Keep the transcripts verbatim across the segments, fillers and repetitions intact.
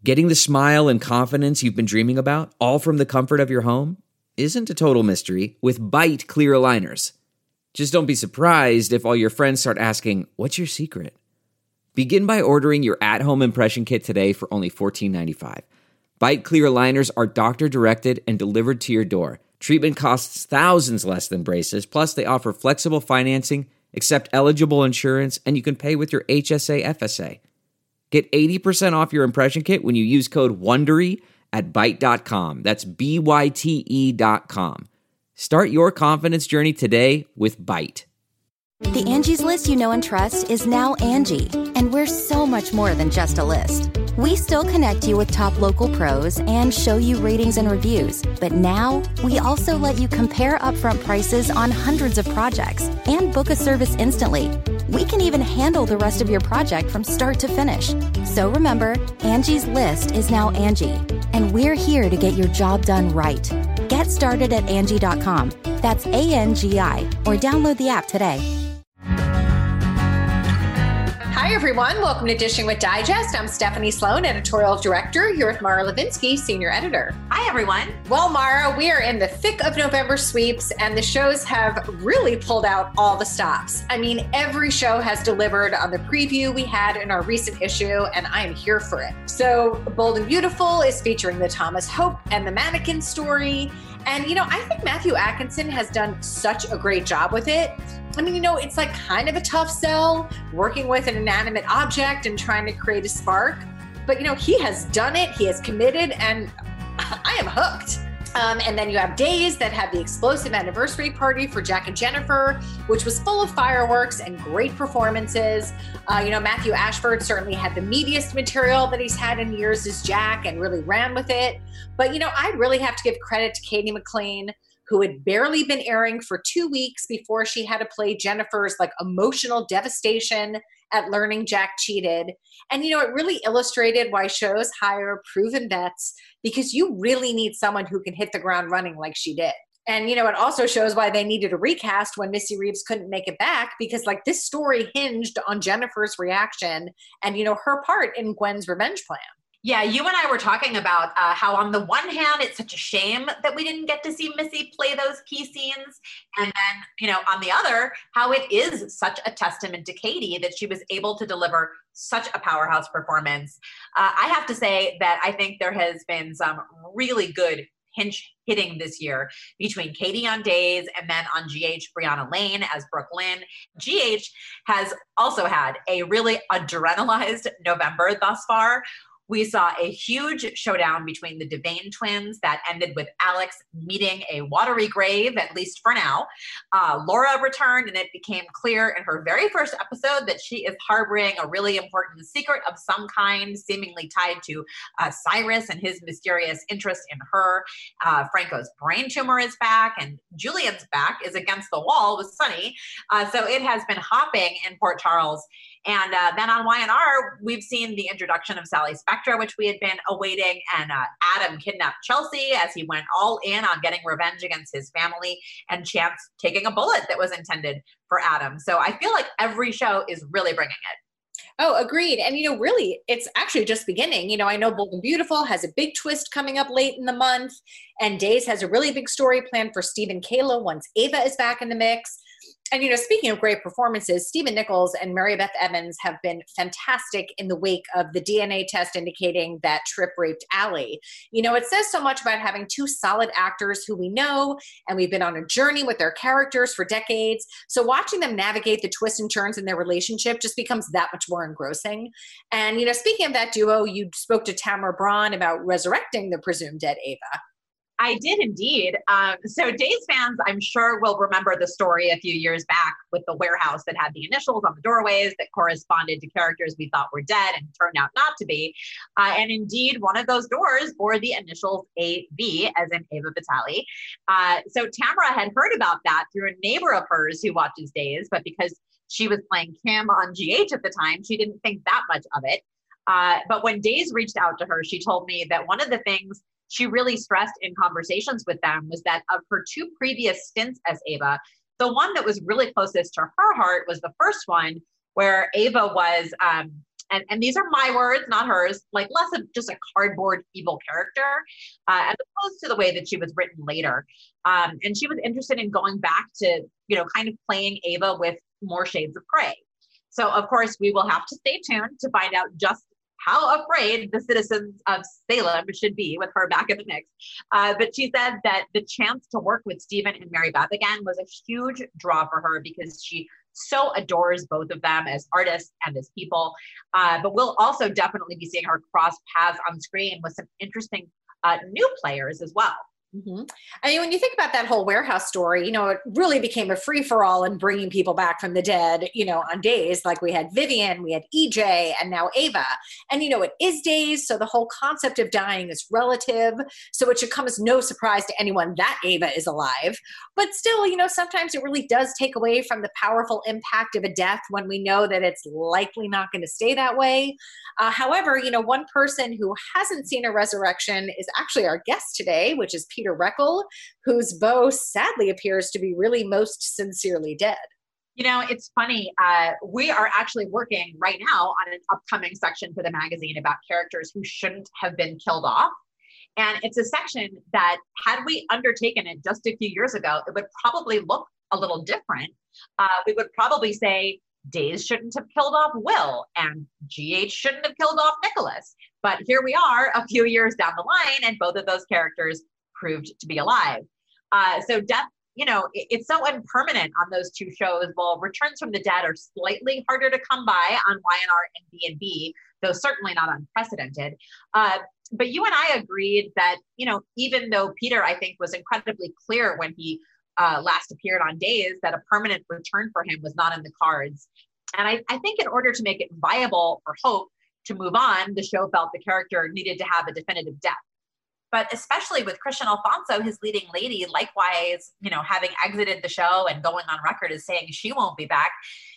Getting the smile and confidence you've been dreaming about, all from the comfort of your home, isn't a total mystery with Byte clear aligners. Just don't be surprised if all your friends start asking, "What's your secret?" Begin by ordering your at-home impression kit today for only fourteen ninety-five. Byte clear aligners are doctor-directed and delivered to your door. Treatment costs thousands less than braces, plus they offer flexible financing, accept eligible insurance, and you can pay with your H S A F S A. Get eighty percent off your impression kit when you use code WONDERY at byte dot com. That's B Y T E dot com. Start your confidence journey today with Byte. The Angie's List you know and trust is now Angie, and we're so much more than just a list. We still connect you with top local pros and show you ratings and reviews, but now we also let you compare upfront prices on hundreds of projects and book a service instantly. We can even handle the rest of your project from start to finish. So remember, Angie's List is now Angie, and we're here to get your job done right. Get started at Angie dot com. That's A N G I, or download the app today. Hi, everyone. Welcome to Dishing with Digest. I'm Stephanie Sloan, editorial director, here with Mara Levinsky, senior editor. Hi, everyone. Well, Mara, we are in the thick of November sweeps, and the shows have really pulled out all the stops. I mean, every show has delivered on the preview we had in our recent issue, and I am here for it. So, Bold and Beautiful is featuring the Thomas Hope and the Mannequin story. And, you know, I think Matthew Atkinson has done such a great job with it. I mean, you know, it's like kind of a tough sell, working with an inanimate object and trying to create a spark. But, you know, he has done it, he has committed, and I am hooked. Um, and then you have Days that had the explosive anniversary party for Jack and Jennifer, which was full of fireworks and great performances. Uh, you know, Matthew Ashford certainly had the meatiest material that he's had in years as Jack and really ran with it. But, you know, I really have to give credit to Katie McLean, who had barely been airing for two weeks before she had to play Jennifer's like emotional devastation at learning Jack cheated. And, you know, it really illustrated why shows hire proven vets, because you really need someone who can hit the ground running like she did. And, you know, it also shows why they needed a recast when Missy Reeves couldn't make it back, because like this story hinged on Jennifer's reaction and, you know, her part in Gwen's revenge plan. Yeah, you and I were talking about uh, how on the one hand, it's such a shame that we didn't get to see Missy play those key scenes. And then, you know, on the other, how it is such a testament to Katie that she was able to deliver such a powerhouse performance. Uh, I have to say that I think there has been some really good pinch hitting this year between Katie on Days and then on G H, Brianna Lane as Brooke Lynn. G H has also had a really adrenalized November thus far. We saw a huge showdown between the Devane twins that ended with Alex meeting a watery grave, at least for now. Uh, Laura returned, and it became clear in her very first episode that she is harboring a really important secret of some kind, seemingly tied to uh, Cyrus and his mysterious interest in her. Uh, Franco's brain tumor is back, and Julian's back is against the wall with Sunny. Uh, so it has been hopping in Port Charles. And uh, then on Y and R, we've seen the introduction of Sally Spectra, which we had been awaiting, and uh, Adam kidnapped Chelsea as he went all in on getting revenge against his family, and Chance taking a bullet that was intended for Adam. So I feel like every show is really bringing it. Oh, agreed. And, you know, really, it's actually just beginning. You know, I know Bold and Beautiful has a big twist coming up late in the month, and Days has a really big story planned for Steve and Kayla once Ava is back in the mix. And, you know, speaking of great performances, Stephen Nichols and Mary Beth Evans have been fantastic in the wake of the D N A test indicating that Tripp raped Allie. You know, it says so much about having two solid actors who we know, and we've been on a journey with their characters for decades. So watching them navigate the twists and turns in their relationship just becomes that much more engrossing. And, you know, speaking of that duo, you spoke to Tamara Braun about resurrecting the presumed dead Ava. I did indeed. Um, so Days fans, I'm sure, will remember the story a few years back with the warehouse that had the initials on the doorways that corresponded to characters we thought were dead and turned out not to be. Uh, and indeed, one of those doors bore the initials A V, as in Ava Vitale. Uh, so Tamara had heard about that through a neighbor of hers who watches Days, but because she was playing Kim on G H at the time, she didn't think that much of it. Uh, but when Days reached out to her, she told me that one of the things she really stressed in conversations with them was that of her two previous stints as Ava, the one that was really closest to her heart was the first one where Ava was um, and, and these are my words, not hers, like less of just a cardboard evil character, uh, as opposed to the way that she was written later. Um, and she was interested in going back to, you know, kind of playing Ava with more shades of gray. So of course we will have to stay tuned to find out just how afraid the citizens of Salem should be with her back in the mix. Uh, but she said that the chance to work with Stephen and Mary Beth again was a huge draw for her because she so adores both of them as artists and as people. Uh, but we'll also definitely be seeing her cross paths on screen with some interesting uh, new players as well. Mm-hmm. I mean, when you think about that whole warehouse story, you know, it really became a free-for-all in bringing people back from the dead, you know, on Days. Like we had Vivian, we had E J, and now Ava. And, you know, it is Days, so the whole concept of dying is relative. So it should come as no surprise to anyone that Ava is alive. But still, you know, sometimes it really does take away from the powerful impact of a death when we know that it's likely not going to stay that way. Uh, however, you know, one person who hasn't seen a resurrection is actually our guest today, which is Peter Reckell, whose beau sadly appears to be really most sincerely dead. You know, it's funny. Uh, we are actually working right now on an upcoming section for the magazine about characters who shouldn't have been killed off. And it's a section that, had we undertaken it just a few years ago, it would probably look a little different. Uh, we would probably say Days shouldn't have killed off Will and G H shouldn't have killed off Nicholas. But here we are a few years down the line, and both of those characters proved to be alive. Uh, so death, you know, it, it's so impermanent on those two shows. While Returns from the Dead are slightly harder to come by on Y N R and B and B, though certainly not unprecedented. Uh, but you and I agreed that, you know, even though Peter, I think, was incredibly clear when he uh, last appeared on Days that a permanent return for him was not in the cards. And I, I think in order to make it viable for Hope to move on, the show felt the character needed to have a definitive death. But especially with Christian Alfonso, his leading lady, likewise, you know, having exited the show and going on record as saying she won't be back,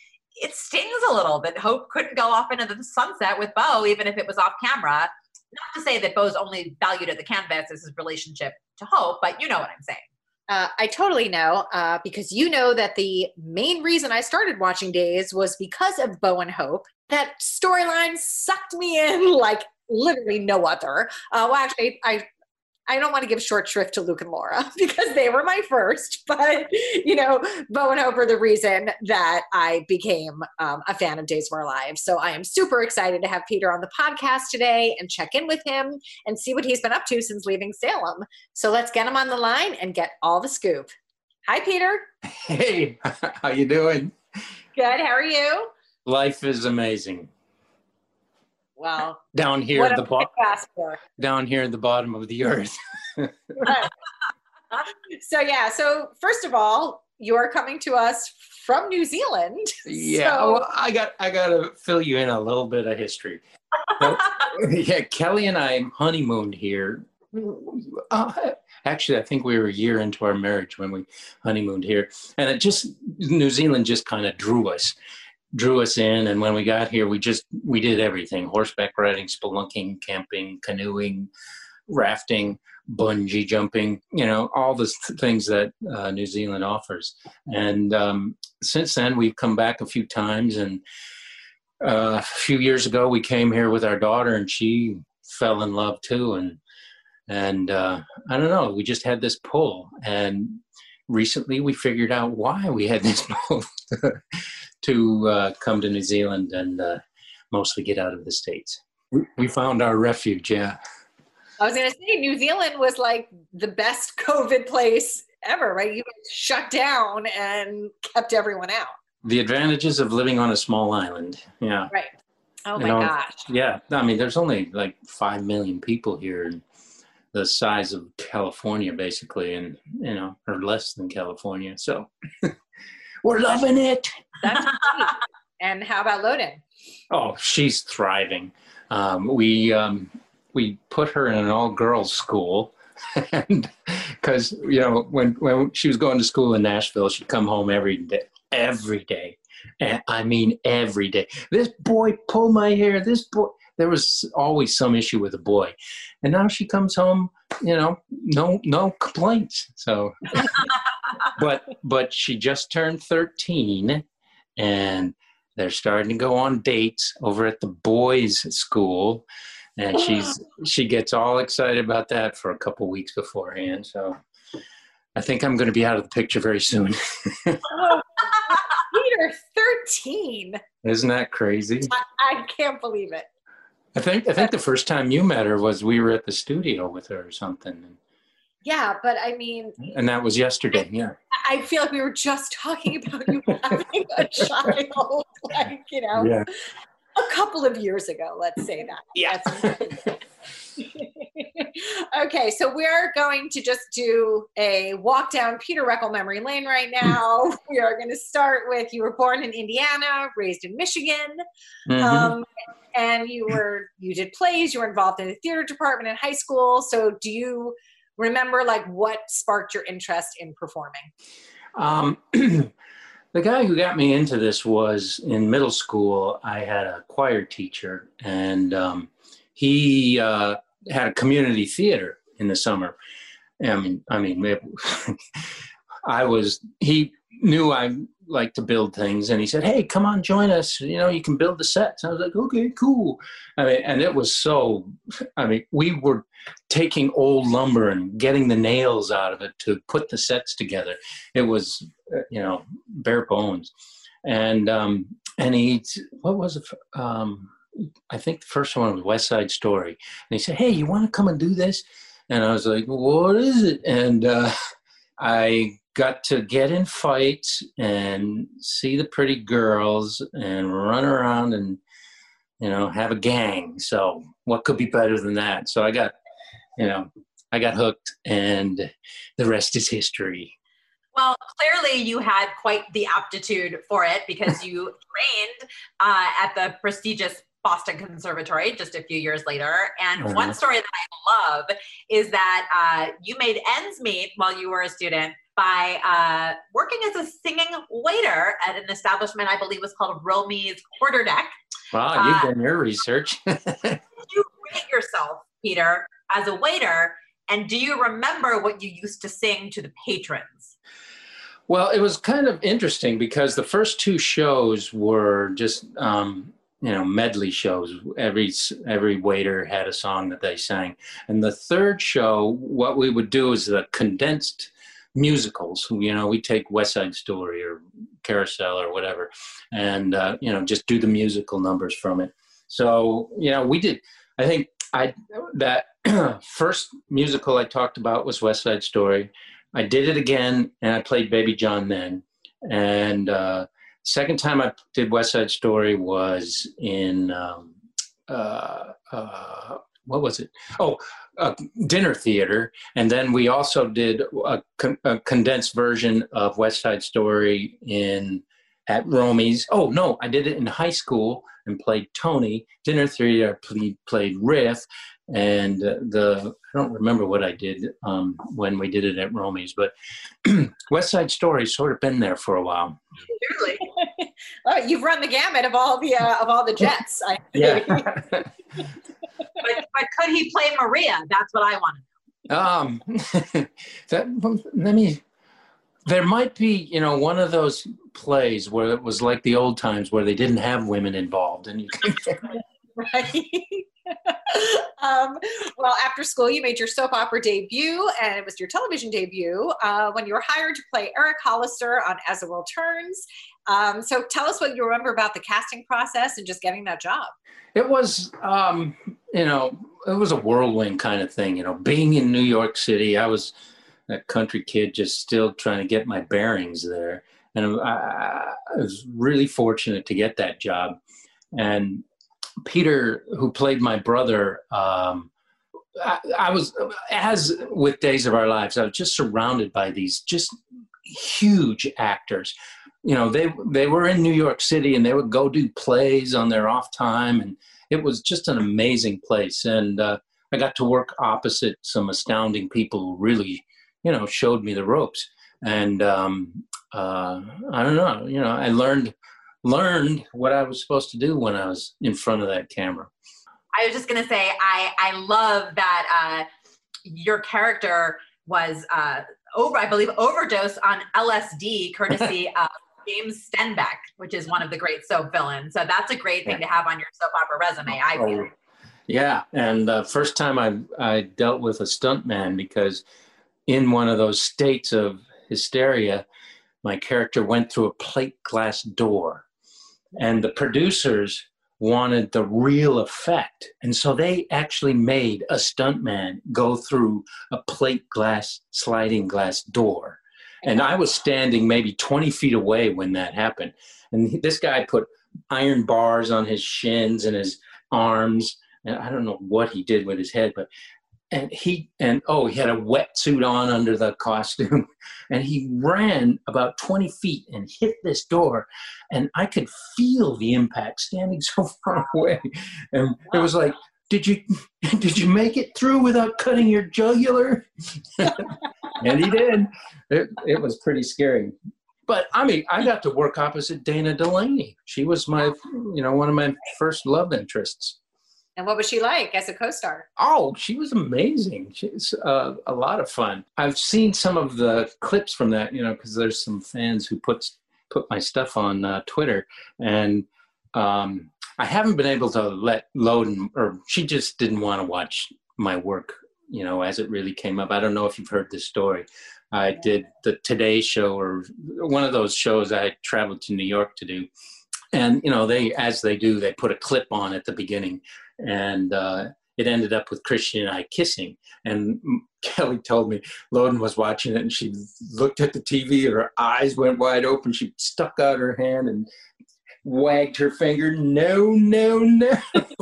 it stings a little that Hope couldn't go off into the sunset with Beau, even if it was off camera. Not to say that Beau's only valued at the canvas is his relationship to Hope, but you know what I'm saying. Uh, I totally know, uh, because you know that the main reason I started watching Days was because of Beau and Hope. That storyline sucked me in like literally no other. Uh, well, actually, I I don't want to give short shrift to Luke and Laura because they were my first, but, you know, Beau and Hope are the reason that I became um, a fan of Days of Our Lives. So I am super excited to have Peter on the podcast today and check in with him and see what he's been up to since leaving Salem. So let's get him on the line and get all the scoop. Hi, Peter. Hey, how you doing? Good. How are you? Life is amazing. Well, down here what at the bottom, for? down here at the bottom of the earth. So yeah. So first of all, you're coming to us from New Zealand. Yeah. So... Well, I got I got to fill you in a little bit of history. So, yeah, Kelly and I honeymooned here. Uh, actually, I think we were a year into our marriage when we honeymooned here, and it just New Zealand just kind of drew us. drew us in, and when we got here, we just we did everything: horseback riding, spelunking, camping, canoeing, rafting, bungee jumping, you know, all the things that uh, New Zealand offers. And um, since then, we've come back a few times, and uh, a few years ago, we came here with our daughter, and she fell in love too, and and uh, I don't know, we just had this pull, and recently we figured out why we had this pull to uh, come to New Zealand and uh, mostly get out of the States. We, we found our refuge, yeah. I was going to say, New Zealand was like the best COVID place ever, right? You shut down and kept everyone out. The advantages of living on a small island, yeah. Right. Oh my you know, gosh. Yeah, I mean, there's only like five million people here, and the size of California, basically, and, you know, or less than California, so... We're loving it. That's great. And how about Loden? Oh, she's thriving. Um, we um, we put her in an all-girls school, and because you know when when she was going to school in Nashville, she'd come home every day, every day, and I mean every day. This boy pulled my hair. This boy. There was always some issue with the boy, and now she comes home, you know, no no complaints. So, but but she just turned thirteen, and they're starting to go on dates over at the boys' school. And she's she gets all excited about that for a couple weeks beforehand. So I think I'm going to be out of the picture very soon. Oh, Peter, thirteen. Isn't that crazy? I, I can't believe it. I think I think the first time you met her was we were at the studio with her or something. Yeah, but I mean... And that was yesterday, yeah. I feel like we were just talking about you having a child, like, you know, yeah. a couple of years ago, let's say that. Yeah. Okay, so we're going to just do a walk down Peter Reckel memory lane right now. We are going to start with, you were born in Indiana, raised in Michigan, mm-hmm. um, and you were you did plays, you were involved in the theater department in high school. So do you remember, like, what sparked your interest in performing? Um, the guy who got me into this was in middle school. I had a choir teacher, and um, he uh, had a community theater in the summer. I mean, I mean, it, I was, he knew I liked to build things, and he said, "Hey, come on, join us. You know, you can build the sets." I was like, "Okay, cool." I mean, and it was so, I mean, we were taking old lumber and getting the nails out of it to put the sets together. It was, you know, bare bones. And, um, and he, what was it? Um, I think the first one was West Side Story. And he said, "Hey, you want to come and do this?" And I was like, "What is it?" And uh, I got to get in fights and see the pretty girls and run around and, you know, have a gang. So what could be better than that? So I got, you know, I got hooked, and the rest is history. Well, clearly you had quite the aptitude for it, because you trained uh, at the prestigious Boston Conservatory just a few years later. And uh-huh. one story that I love is that uh, you made ends meet while you were a student by uh, working as a singing waiter at an establishment I believe was called Romy's Quarterdeck. Wow, you've uh, done your research. Did you rate yourself, Peter, as a waiter? And do you remember what you used to sing to the patrons? Well, it was kind of interesting because the first two shows were just, um, you know, medley shows. Every every waiter had a song that they sang. And the third show, what we would do is the condensed musicals. You know, we take West Side Story or Carousel or whatever, and, uh, you know, just do the musical numbers from it. So, you know, we did, I think I that first musical I talked about was West Side Story. I did it again, and I played Baby John then. And uh, second time I did West Side Story was in, um, uh, uh, what was it? Oh, uh, Dinner Theater. And then we also did a, con- a condensed version of West Side Story in at Romy's. Oh, no, I did it in high school and played Tony. Dinner Theater, I played, played Riff. And uh, the, I don't remember what I did um, when we did it at Romy's, but West Side Story's sort of been there for a while. Really? Well, you've run the gamut of all the uh, of all the jets. I yeah. but, but could he play Maria? That's what I want to know. Um, that, let me. There might be, you know, one of those plays where it was like the old times where they didn't have women involved, and you can. Right. um, well, after school, you made your soap opera debut, and it was your television debut uh, when you were hired to play Eric Hollister on As the World Turns. Um, so tell us what you remember about the casting process and just getting that job. It was, um, you know, it was a whirlwind kind of thing. You know, being in New York City, I was a country kid just still trying to get my bearings there. And I, I was really fortunate to get that job. And Peter, who played my brother, um, I, I was, as with Days of Our Lives, I was just surrounded by these just huge actors. You know, they they were in New York City, and they would go do plays on their off time, and it was just an amazing place. And uh, I got to work opposite some astounding people who really, you know, showed me the ropes. And um, uh, I don't know, you know, I learned learned what I was supposed to do when I was in front of that camera. I was just going to say, I, I love that uh, your character was, uh, over, I believe, overdosed on L S D, courtesy of James Stenbeck, which is one of the great soap villains. So that's a great thing to have on your soap opera resume, I feel. Oh, yeah, and the uh, first time I I dealt with a stuntman, because in one of those states of hysteria, my character went through a plate glass door, and the producers wanted the real effect. And so they actually made a stuntman go through a plate glass, sliding glass door. And I was standing maybe twenty feet away when that happened. And this guy put iron bars on his shins and his arms. And I don't know what he did with his head, but and he, and oh, he had a wetsuit on under the costume, and he ran about twenty feet and hit this door, and I could feel the impact standing so far away. And it was like, did you, did you make it through without cutting your jugular? And he did. It, it was pretty scary. But I mean, I got to work opposite Dana Delaney. She was my, you know, one of my first love interests. And what was she like as a co-star? Oh, she was amazing. She's uh, a lot of fun. I've seen some of the clips from that, you know, because there's some fans who put put my stuff on uh, Twitter, and um, I haven't been able to let Loden, or she just didn't want to watch my work, you know, as it really came up. I don't know if you've heard this story. I did the Today Show, or one of those shows I traveled to New York to do. And, you know, they, as they do, they put a clip on at the beginning, and uh, it ended up with Christian and I kissing. And Kelly told me Loden was watching it, and she looked at the T V, her eyes went wide open. She stuck out her hand and wagged her finger. No, no, no.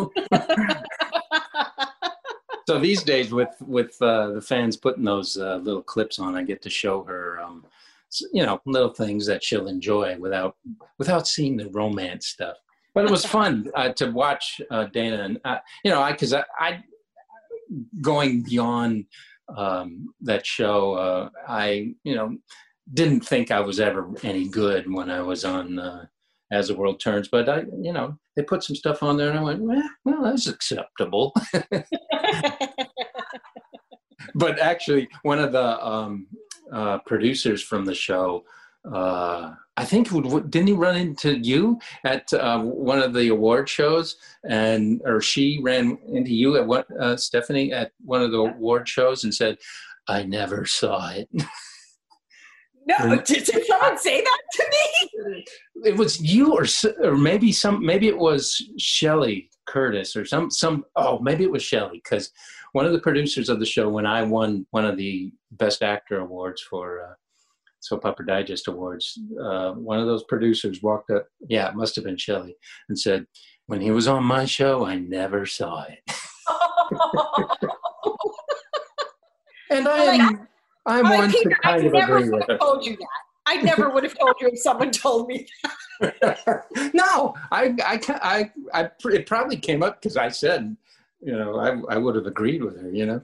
So these days with, with uh, the fans putting those uh, little clips on, I get to show her, um, you know, little things that she'll enjoy without without seeing the romance stuff. But it was fun uh, to watch uh, Dana, and uh, you know, I because I, I going beyond um, that show, uh, I you know didn't think I was ever any good when I was on uh, As the World Turns. But I, you know, they put some stuff on there, and I went, well, well that's acceptable. But actually, one of the um, uh, producers from the show, uh, I think, didn't he run into you at uh, one of the award shows, and or she ran into you at what, uh, Stephanie, at one of the award shows and said, "I never saw it." No, did, did someone say that to me? It was you, or or maybe some, maybe it was Shelley Curtis or some some. Oh, maybe it was Shelley, because one of the producers of the show, when I won one of the Best Actor awards for uh, Soap Opera Digest Awards, uh, one of those producers walked up, yeah, it must have been Shelley, and said, "When he was on my show, I never saw it." And I am, like, I'm like, one Peter, to kind I of never agree would with have her. told you that. I never would have told you if someone told me that. No, I, I, I, I, it probably came up because I said, you know, I, I would have agreed with her, you know.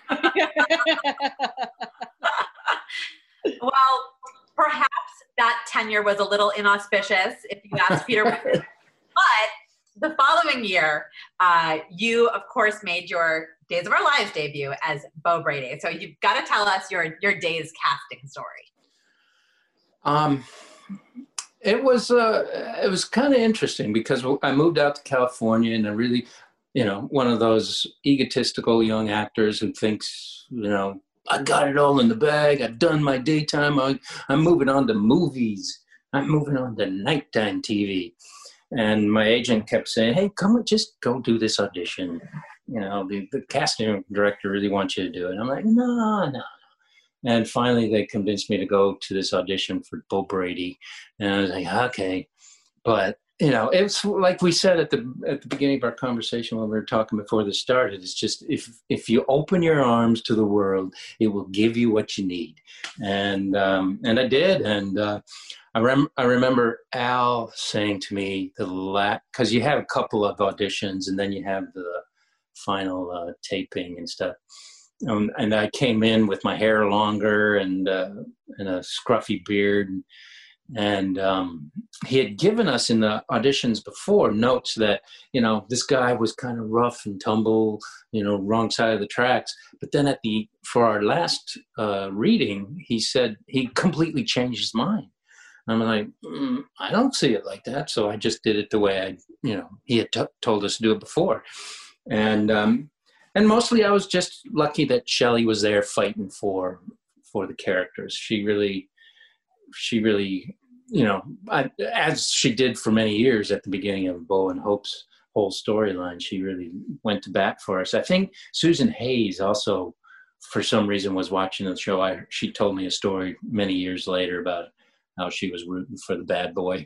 Well, perhaps that tenure was a little inauspicious, if you ask Peter. But the following year, uh, you, of course, made your Days of Our Lives debut as Beau Brady. So you've got to tell us your, your Days casting story. Um, it was uh, it was kind of interesting because I moved out to California, and I really, you know, one of those egotistical young actors who thinks, you know, I got it all in the bag. I've done my daytime. I, I'm moving on to movies. I'm moving on to nighttime T V. And my agent kept saying, "Hey, come on, just go do this audition. You know, the, the casting director really wants you to do it." And I'm like, no, no. And finally, they convinced me to go to this audition for Beau Brady. And I was like, okay. But, you know, it's like we said at the at the beginning of our conversation when we were talking before this started, it's just if if you open your arms to the world, it will give you what you need. And um, and I did. And uh, I, rem- I remember Al saying to me, the la- because you have a couple of auditions and then you have the final uh, taping and stuff. Um, and I came in with my hair longer and uh, and a scruffy beard, and um, he had given us in the auditions before notes that, you know, this guy was kind of rough and tumble, you know, wrong side of the tracks. But then at the for our last uh, reading, he said he completely changed his mind. I'm like, mm, I don't see it like that. So I just did it the way I, you know, he had t- told us to do it before. And, um, and mostly I was just lucky that Shelley was there fighting for, for the characters. She really, she really, you know, I, as she did for many years at the beginning of Bo and Hope's whole storyline, she really went to bat for us. I think Susan Hayes also, for some reason, was watching the show. I, she told me a story many years later about how she was rooting for the bad boy.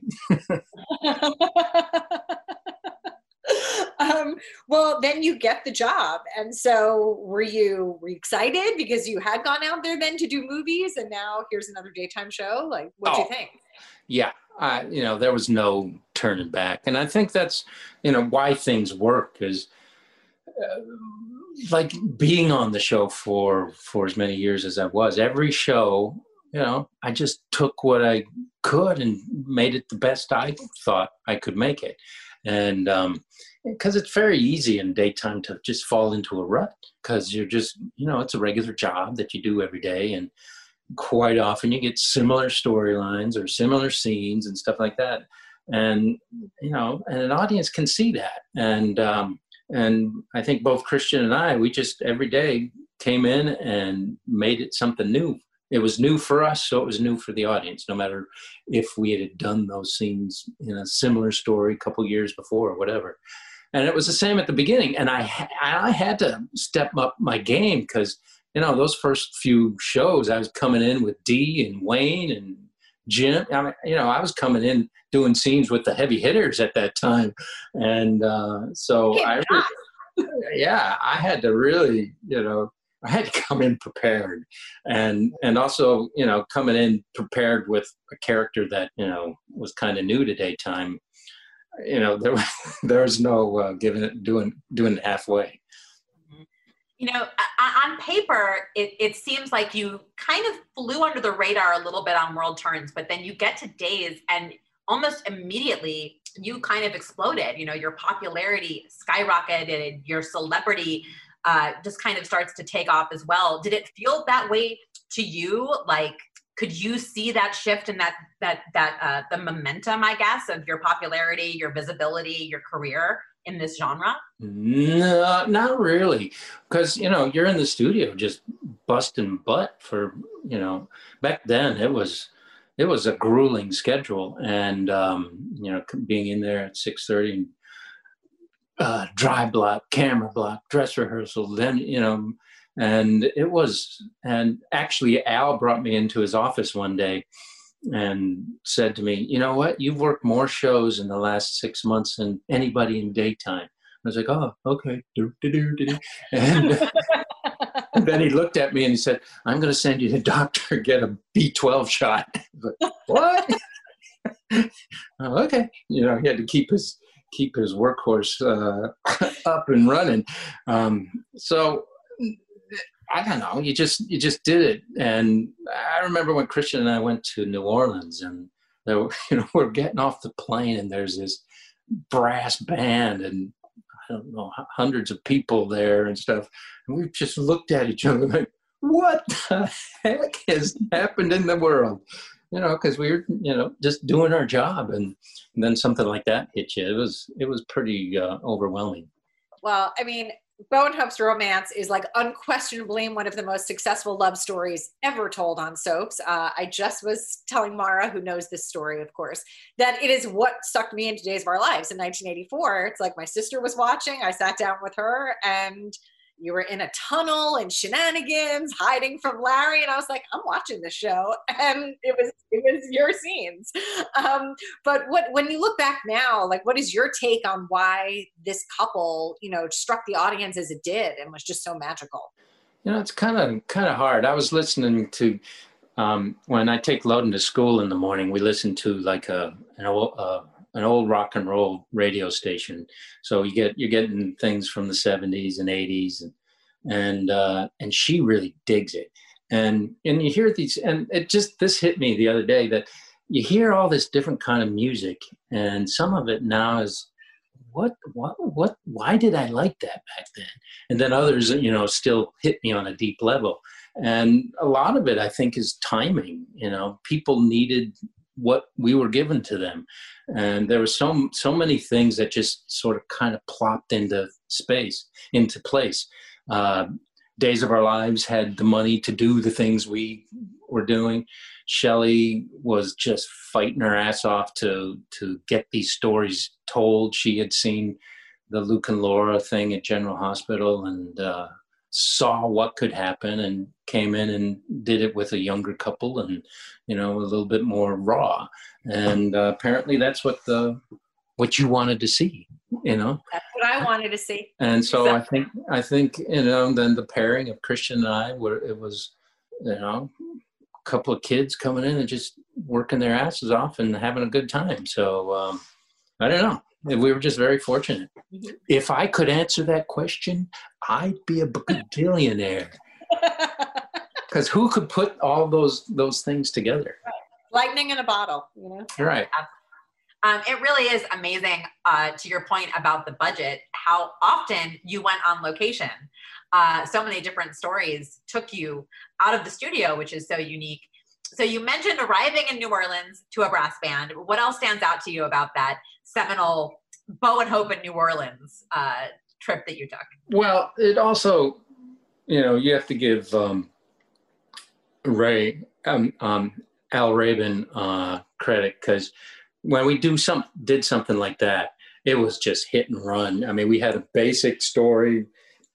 um, well, then you get the job. And so were you, were you excited because you had gone out there then to do movies and now here's another daytime show? Like, what'd Oh, you think? Yeah, I, you know, there was no turning back. And I think that's, you know, why things work is uh, like being on the show for, for as many years as I was, every show, you know, I just took what I could and made it the best I thought I could make it. And um, because it's very easy in daytime to just fall into a rut because you're just, you know, it's a regular job that you do every day. And quite often you get similar storylines or similar scenes and stuff like that. And, you know, and an audience can see that. And, um, and I think both Christian and I, we just every day came in and made it something new. It was new for us, so it was new for the audience, no matter if we had done those scenes in a similar story a couple years before or whatever. And it was the same at the beginning. And I, I had to step up my game because, you know, those first few shows, I was coming in with Dee and Wayne and Jim. I mean, you know, I was coming in doing scenes with the heavy hitters at that time. And uh, so, I, yeah, I had to really, you know, I had to come in prepared and, and also, you know, coming in prepared with a character that, you know, was kind of new to daytime. You know, there, there was no uh, giving it, doing, doing it halfway. You know, on paper, it, it seems like you kind of flew under the radar a little bit on World Turns, but then you get to Days and almost immediately you kind of exploded. You know, your popularity skyrocketed, your celebrity uh, just kind of starts to take off as well. Did it feel that way to you? Like, could you see that shift in that, that, that uh, the momentum, I guess, of your popularity, your visibility, your career in this genre? No, not really. Because, you know, you're in the studio just busting butt for, you know, back then it was, it was a grueling schedule. And, um, you know, being in there at six thirty and uh, dry block, camera block, dress rehearsal, then, you know, and it was, and actually Al brought me into his office one day and said to me, you know what, you've worked more shows in the last six months than anybody in daytime. I was like, oh, okay. And, and then he looked at me and he said, I'm going to send you to the doctor, get a B twelve shot. Like, what? Oh, okay. You know, he had to keep his, keep his workhorse uh, up and running. Um, so I don't know. You just you just did it, and I remember when Christian and I went to New Orleans, and there were, you know, we're getting off the plane, and there's this brass band, and I don't know, hundreds of people there and stuff, and we just looked at each other like, "What the heck has happened in the world?" You know, because we were, you know, just doing our job, and, and then something like that hit you. It was it was pretty uh, overwhelming. Well, I mean, Bo and Hope's Romance is like unquestionably one of the most successful love stories ever told on soaps. Uh, I just was telling Mara, who knows this story, of course, that it is what sucked me into Days of Our Lives in nineteen eighty-four. It's like my sister was watching. I sat down with her and you were in a tunnel and shenanigans hiding from Larry. And I was like, I'm watching this show. And it was, it was your scenes. Um, but what, when you look back now, like, what is your take on why this couple, you know, struck the audience as it did and was just so magical? You know, it's kind of, kind of hard. I was listening to, um, when I take Loden to school in the morning, we listen to like a, an old, uh, an old rock and roll radio station. So you get, you're getting things from the seventies and eighties and, and, uh, and she really digs it. And, and you hear these, and it just, this hit me the other day that you hear all this different kind of music and some of it now is what, what, what, why did I like that back then? And then others, you know, still hit me on a deep level. And a lot of it, I think, is timing. You know, people needed what we were given to them. And there were so, so many things that just sort of kind of plopped into space, into place. Uh, Days of Our Lives had the money to do the things we were doing. Shelley was just fighting her ass off to to get these stories told. She had seen the Luke and Laura thing at General Hospital and uh, saw what could happen and came in and did it with a younger couple and, you know, a little bit more raw. And uh, apparently that's what the what you wanted to see, you know. That's what I wanted to see. And so Exactly. I think I think you know then the pairing of Christian and I, where it was, you know, a couple of kids coming in and just working their asses off and having a good time. So um, I don't know. We were just very fortunate. Mhm. If I could answer that question, I'd be a billionaire. Because who could put all those those things together? Lightning in a bottle, you know. Right. Um, it really is amazing, uh, to your point about the budget, how often you went on location. Uh, so many different stories took you out of the studio, which is so unique. So you mentioned arriving in New Orleans to a brass band. What else stands out to you about that seminal Bo and Hope in New Orleans uh, trip that you took? Well, it also, you know, you have to give um, Ray, um, um, Al Rabin uh, credit, because when we do some did something like that, it was just hit and run. I mean, we had a basic story,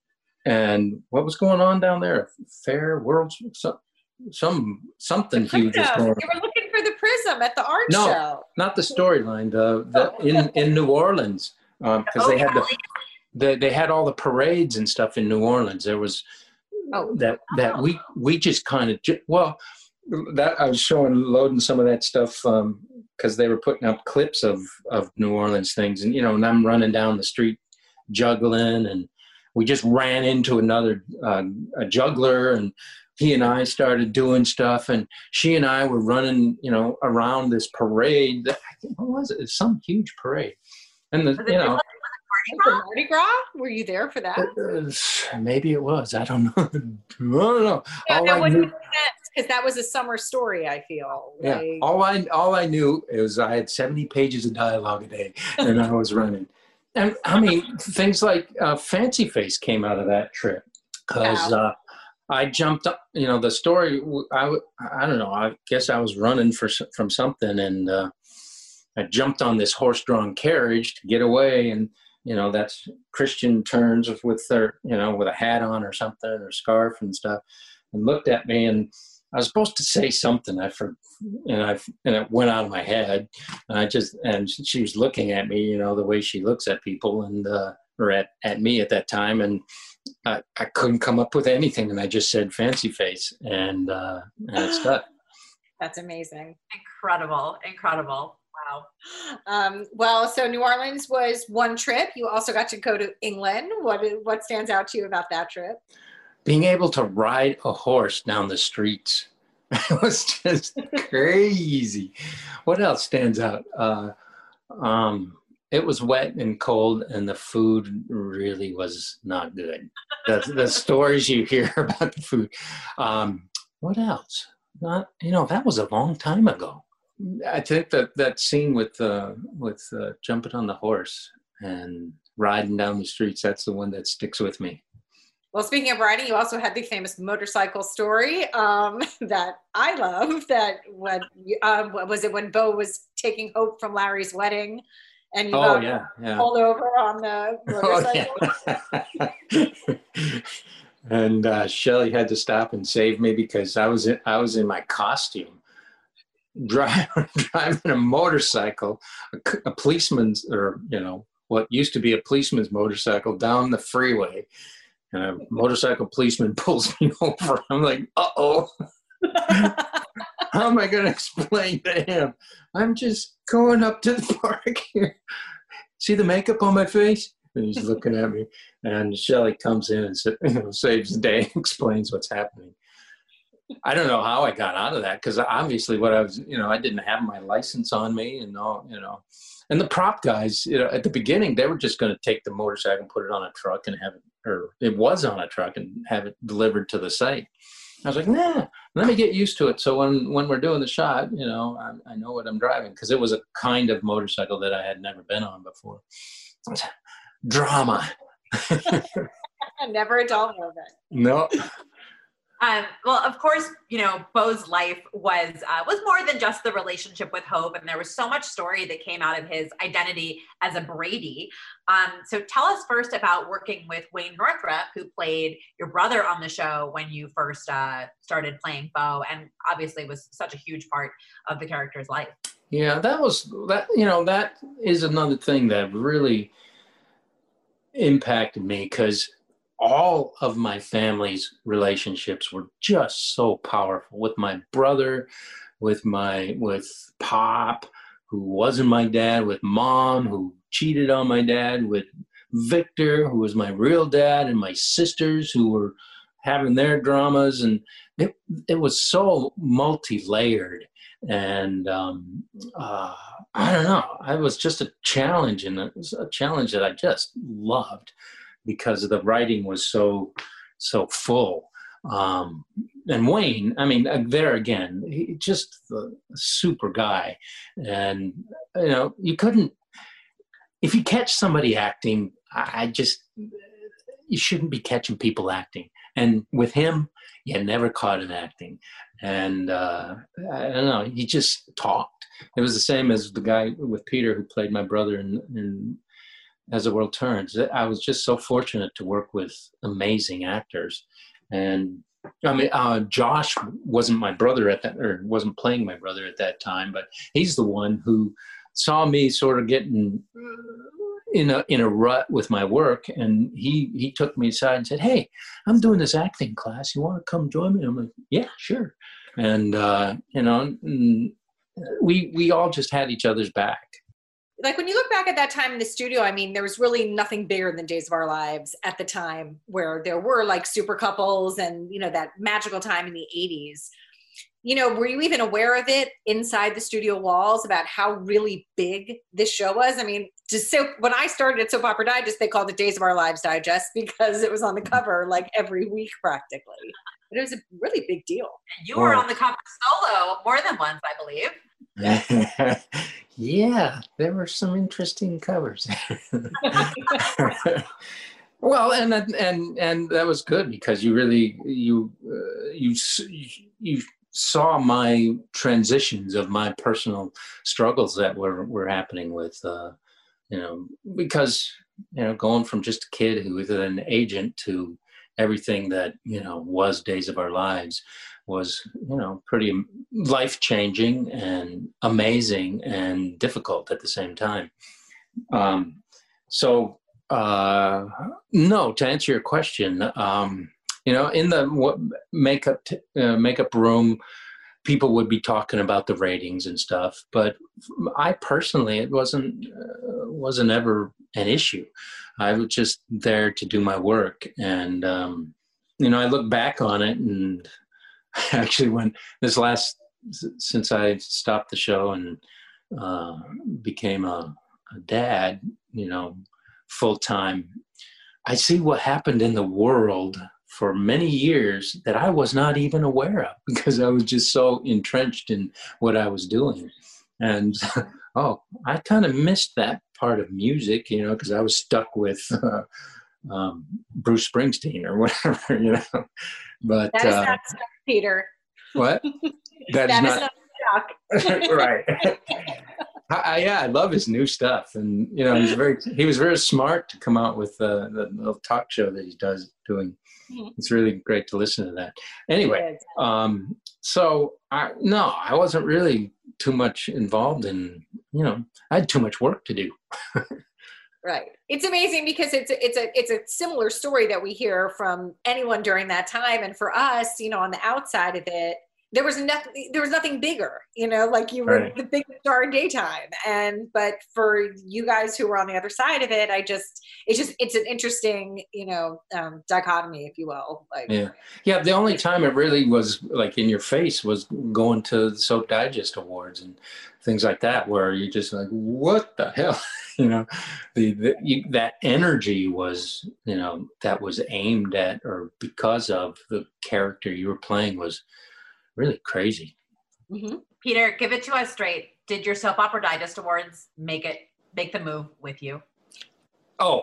and what was going on down there? Fair World, some some something huge was going on. You were looking for the Prism at the art No, show. not the storyline. The, the in in New Orleans, because um, they had the, the they had all the parades and stuff in New Orleans. There was Oh. that that we we just kind of well that I was showing loading some of that stuff because um, they were putting up clips of of New Orleans things, and you know, and I'm running down the street juggling, and we just ran into another uh, a juggler, and he and I started doing stuff, and she and I were running, you know, around this parade. That, what was it? It was some huge parade, and the you know. Was it Mardi Gras? Were you there for that? Uh, maybe it was. I don't know. I don't know. Yeah, all that I would knew, make sense because that was a summer story. I feel. yeah. Like, All I all I knew is I had seventy pages of dialogue a day, and I was running. And I mean, things like uh, Fancy Face came out of that trip because Wow. uh, I jumped up. You know, the story. I I don't know. I guess I was running for from something, and uh, I jumped on this horse-drawn carriage to get away, and. You know, that's Christian turns with their, you know, with a hat on or something or scarf and stuff, and looked at me, and I was supposed to say something. I for, and I and it went out of my head. And I just and she was looking at me, you know, the way she looks at people and uh, or at, at me at that time, and I, I couldn't come up with anything, and I just said Fancy Face, and uh, and it stuck. That's amazing. Incredible, incredible. Wow. Um, well, so New Orleans was one trip. You also got to go to England. What what stands out to you about that trip? Being able to ride a horse down the streets was just crazy. What else stands out? Uh, um, it was wet and cold, and the food really was not good. The, the stories you hear about the food. Um, what else? Not, you know, that was a long time ago. I think that that scene with uh, with uh, jumping on the horse and riding down the streets, that's the one that sticks with me. Well, speaking of riding, you also had the famous motorcycle story um, that I love. That when um, what was it when Bo was taking Hope from Larry's wedding, and you Oh got yeah, yeah. pulled over on the motorcycle? Oh, yeah. And uh, Shelley had to stop and save me because I was in, I was in my costume. Driving, driving a motorcycle, a, a policeman's, or, you know, what used to be a policeman's motorcycle down the freeway. And a motorcycle policeman pulls me over. I'm like, uh-oh. How am I going to explain to him? I'm just going up to the park here. See the makeup on my face? And he's looking at me. And Shelley comes in and you know, saves the day, explains what's happening. I don't know how I got out of that because obviously what I was, you know, I didn't have my license on me and all, you know, and the prop guys, you know, at the beginning, they were just going to take the motorcycle and put it on a truck and have it, or it was on a truck and have it delivered to the site. I was like, nah, let me get used to it. So when, when we're doing the shot, you know, I, I know what I'm driving, because it was a kind of motorcycle that I had never been on before. Drama. Never a dull moment. No. Um, well, of course, you know, Beau's life was uh, was more than just the relationship with Hope, and there was so much story that came out of his identity as a Brady. Um, so tell us first about working with Wayne Northrup, who played your brother on the show when you first uh, started playing Beau, and obviously was such a huge part of the character's life. Yeah, that was, that, you know, that is another thing that really impacted me, because all of my family's relationships were just so powerful. With my brother, with my, with Pop, who wasn't my dad, with Mom, who cheated on my dad, with Victor, who was my real dad, and my sisters who were having their dramas. And it, it was so multi-layered. And um, uh, I don't know, it was just a challenge, and it was a challenge that I just loved, because the writing was so, so full. Um, and Wayne, I mean, there again, he just a super guy. And, you know, you couldn't, if you catch somebody acting, I just, you shouldn't be catching people acting. And with him, you never caught him acting. And uh, I don't know, he just talked. It was the same as the guy with Peter who played my brother in, in As the World Turns. I was just so fortunate to work with amazing actors. And I mean, uh, Josh wasn't my brother at that, or wasn't playing my brother at that time, but he's the one who saw me sort of getting in a in a rut with my work, and he he took me aside and said, "Hey, I'm doing this acting class. You want to come join me?" I'm like, "Yeah, sure." And uh, you know, we we all just had each other's back. Like when you look back at that time in the studio, I mean, there was really nothing bigger than Days of Our Lives at the time, where there were like super couples and, you know, that magical time in the eighties. You know, were you even aware of it inside the studio walls about how really big this show was? I mean, just so when I started at Soap Opera Digest, they called it Days of Our Lives Digest because it was on the cover like every week practically. But it was a really big deal. And you were on the cover solo more than once, I believe. Yeah, there were some interesting covers. Well, and and and that was good, because you really you uh, you you saw my transitions of my personal struggles that were were happening with uh, you know, because you know, going from just a kid who was an agent to everything that, you know, was Days of Our Lives was, you know, pretty life-changing and amazing and difficult at the same time. Um, so, uh, no, to answer your question, um, you know, in the what, makeup t- uh, makeup room, people would be talking about the ratings and stuff, but I personally, it wasn't uh, wasn't ever an issue. I was just there to do my work, and um, you know, I look back on it, and actually, when this last, since I stopped the show and uh, became a, a dad, you know, full time, I see what happened in the world for many years that I was not even aware of, because I was just so entrenched in what I was doing. And, oh, I kind of missed that part of music, you know, because I was stuck with uh, um, Bruce Springsteen or whatever, you know. But that is uh, not stuck, Peter. What? That, that is, is not, not stuck. Right. I, I, yeah, I love his new stuff, and you know, he's very he was very smart to come out with uh, the little talk show that he does doing. Mm-hmm. It's really great to listen to that. Anyway, um, so I no, I wasn't really too much involved in, you know, I had too much work to do. Right. It's amazing because it's a, it's a it's a similar story that we hear from anyone during that time, and for us, you know, on the outside of it, there was nothing, there was nothing bigger, you know, like you were Right. the big star in daytime. And, but for you guys who were on the other side of it, I just, it's just, it's an interesting, you know, um, dichotomy, if you will. Like, Yeah. Yeah. The only time it really was like in your face was going to the Soap Digest Awards and things like that, where you're just like, what the hell? You know, the, the you, that energy was, you know, that was aimed at or because of the character you were playing was really crazy. mm-hmm. Peter, give it to us straight. Did your Soap Opera Digest Awards make it, make the move with you? Oh,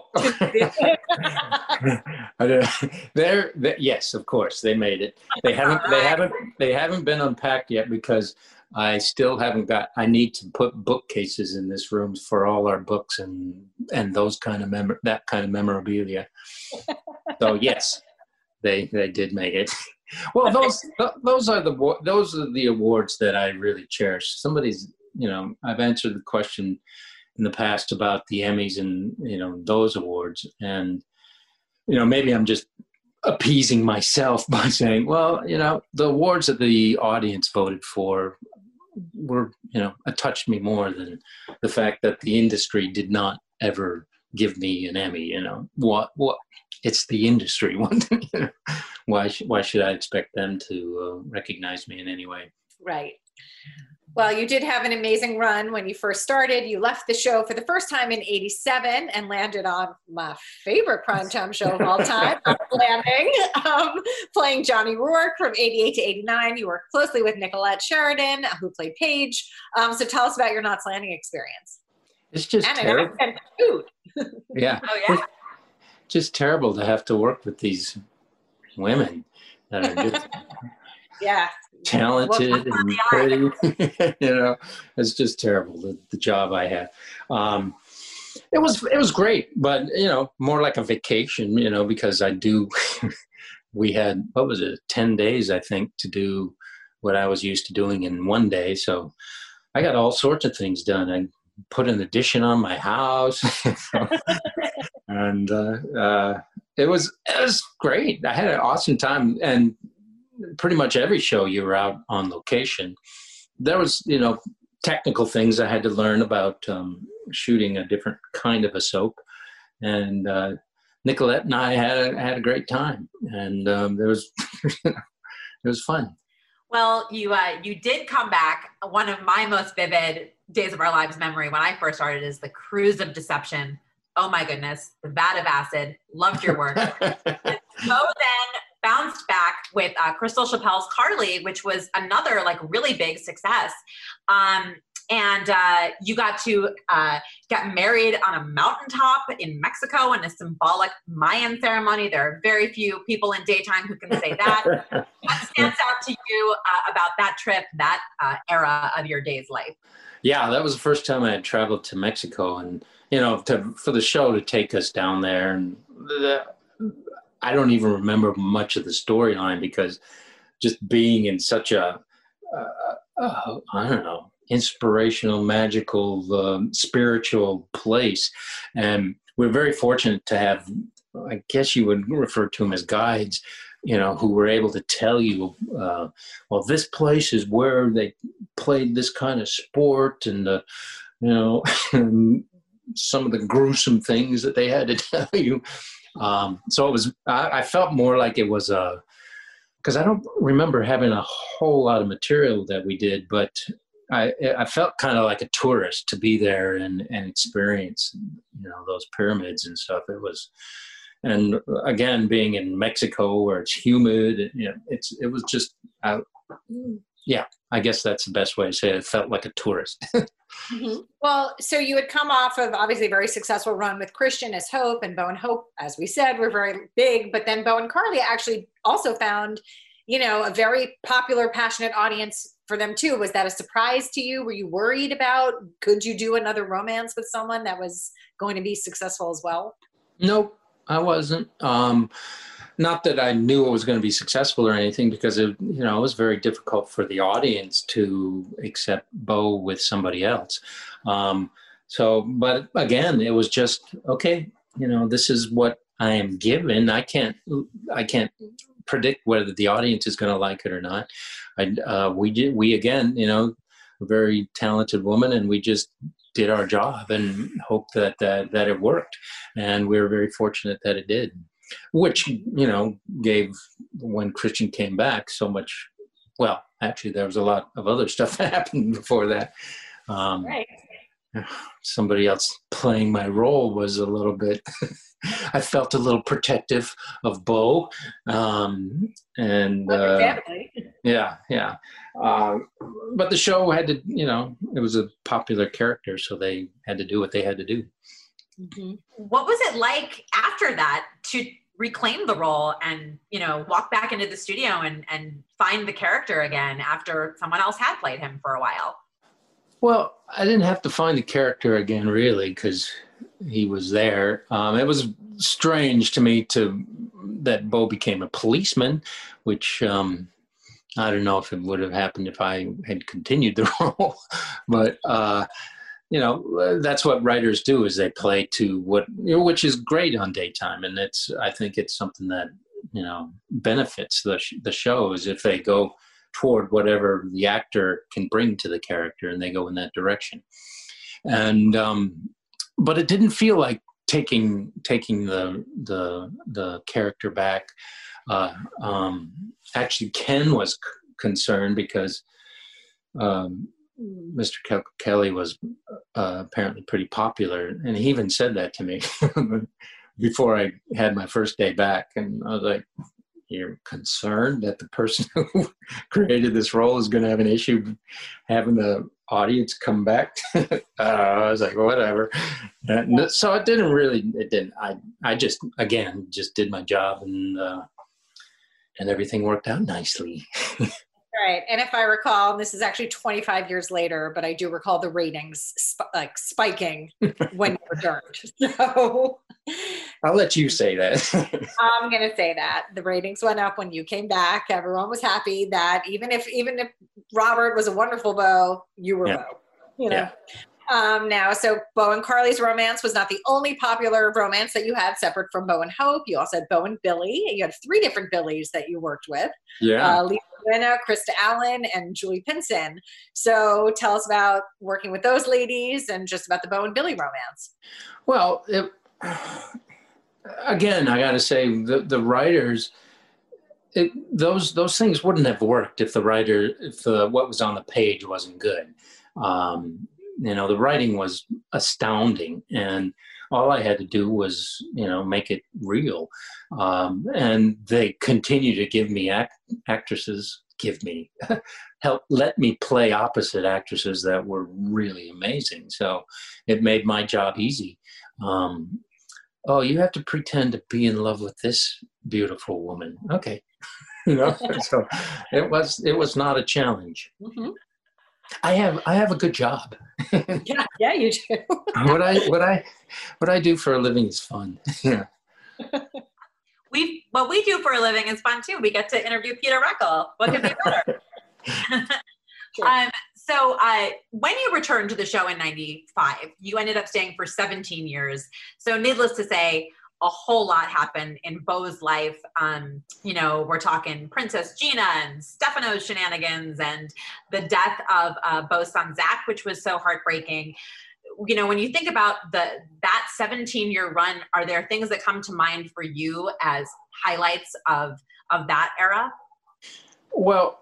they're, they, yes, of course they made it. They haven't, they haven't, they haven't been unpacked yet because I still haven't got, I need to put bookcases in this room for all our books and, and those kind of mem that kind of memorabilia. So yes, they, they did make it. Well, those, those are the, those are the awards that I really cherish. Somebody's, you know, I've answered the question in the past about the Emmys and, you know, those awards. And, you know, maybe I'm just appeasing myself by saying, well, you know, the awards that the audience voted for were, you know, touched me more than the fact that the industry did not ever give me an Emmy. You know, what, what, it's the industry. You know, why, sh why should I expect them to uh, recognize me in any way? Right. Well, you did have an amazing run when you first started. You left the show for the first time in eighty-seven and landed on my favorite primetime show of all time, Landing, um, playing Johnny Rourke from eighty-eight to eighty-nine. You worked closely with Nicolette Sheridan, who played Paige. Um, so tell us about your Knots Landing experience. It's just and terrible. And food. Yeah. Oh, yeah. It's just terrible to have to work with these women that are just yeah. talented and pretty. You know, it's just terrible, the, the job I had. Um, it was it was great, but, you know, more like a vacation, you know, because I do, we had, what was it, ten days, I think, to do what I was used to doing in one day. So I got all sorts of things done. I put an addition on my house. And uh, uh, it was it was great. I had an awesome time, and pretty much every show you were out on location. There was, you know, technical things I had to learn about um, shooting a different kind of a soap, and uh, Nicolette and I had a, had a great time, and um, there was it was fun. Well, you uh, you did come back. One of my most vivid Days of Our Lives memory when I first started is the Cruise of Deception. Oh my goodness, the Vat of Acid. Loved your work. So then bounced back with uh, Crystal Chappelle's Carly, which was another like really big success. Um, and uh, you got to uh, get married on a mountaintop in Mexico in a symbolic Mayan ceremony. There are very few people in daytime who can say that. What stands out to you uh, about that trip, that uh, era of your day's life? Yeah, that was the first time I had traveled to Mexico, and, you know, to, for the show to take us down there. And the, I don't even remember much of the storyline because just being in such a, uh, uh, I don't know, inspirational, magical, um, spiritual place. And we're very fortunate to have, I guess you would refer to them as guides, you know, who were able to tell you, uh, well, this place is where they played this kind of sport, and, uh, you know, some of the gruesome things that they had to tell you. Um, so it was, I, I felt more like it was a, because I don't remember having a whole lot of material that we did, but I, I felt kind of like a tourist to be there and, and experience, you know, those pyramids and stuff. It was, and again, being in Mexico where it's humid, you know, it's, it was just, uh, yeah, I guess that's the best way to say it. It felt like a tourist. Mm-hmm. Well, so you had come off of obviously a very successful run with Christian as Hope, and Bo and Hope, as we said, were very big, but then Bo and Carly actually also found, you know, a very popular, passionate audience for them too. Was that a surprise to you? Were you worried about, could you do another romance with someone that was going to be successful as well? Nope, I wasn't. Um, not that I knew it was going to be successful or anything, because it, you know, it was very difficult for the audience to accept Bo with somebody else. Um, so, but again, it was just, okay, you know, this is what I am given. I can't, I can't predict whether the audience is going to like it or not. I, uh, we did, we again, you know, a very talented woman, and we just did our job and hoped that that, that it worked. And we were very fortunate that it did, which, you know, gave, when Christian came back, so much. Well, actually, there was a lot of other stuff that happened before that. Um, Right. Somebody else playing my role was a little bit, I felt a little protective of Bo. Um, and uh, yeah, yeah. Uh, but the show had to, you know, it was a popular character, so they had to do what they had to do. Mm-hmm. What was it like after that to reclaim the role and, you know, walk back into the studio and, and find the character again after someone else had played him for a while? Well, I didn't have to find the character again, really, because he was there. Um, it was strange to me to that Bo became a policeman, which um, I don't know if it would have happened if I had continued the role. But, uh, you know, that's what writers do, is they play to what, you know, which is great on daytime. And it's, I think it's something that, you know, benefits the, sh- the show, is if they go toward whatever the actor can bring to the character and they go in that direction. And, um, but it didn't feel like taking, taking the, the, the character back. Uh, um, actually Ken was c- concerned because, um, Mister Ke- Kelly was uh, apparently pretty popular. And he even said that to me before I had my first day back. And I was like, you're concerned that the person who created this role is going to have an issue having the audience come back? uh, I was like, whatever. And so it didn't really, it didn't, I, I just, again, just did my job, and, uh, and everything worked out nicely. Right. And if I recall, and this is actually twenty-five years later, but I do recall the ratings sp- like spiking when you returned. So I'll let you say that. I'm going to say that the ratings went up when you came back. Everyone was happy that even if, even if Robert was a wonderful Bo, you were Yeah. Bo, you know? Yeah. Um, now, so Bo and Carly's romance was not the only popular romance that you had separate from Bo and Hope. You also had Bo and Billy. You had three different Billies that you worked with. Yeah. Uh, Lisa Rinna, Krista Allen, and Julie Pinson. So tell us about working with those ladies and just about the Bo and Billy romance. Well, it, again, I got to say, the, the writers, it, those those things wouldn't have worked if the writer, if the, what was on the page wasn't good. Um, you know, the writing was astounding, and all I had to do was, you know, make it real. Um, and they continue to give me act- actresses, give me, help, let me play opposite actresses that were really amazing. So it made my job easy. Um, oh, you have to pretend to be in love with this beautiful woman. Okay. You know, so it was, it was not a challenge. Mm-hmm. I have, I have a good job. Yeah, yeah, you do. what I, what I, what I do for a living is fun. Yeah. We, what we do for a living is fun too. We get to interview Peter Reckel. What could be better? Sure. um, so uh, when you returned to the show in ninety-five, you ended up staying for seventeen years. So needless to say, a whole lot happened in Bo's life. Um, you know, we're talking Princess Gina and Stefano's shenanigans and the death of uh, Bo's son, Zach, which was so heartbreaking. You know, when you think about the that seventeen-year run, are there things that come to mind for you as highlights of of that era? Well,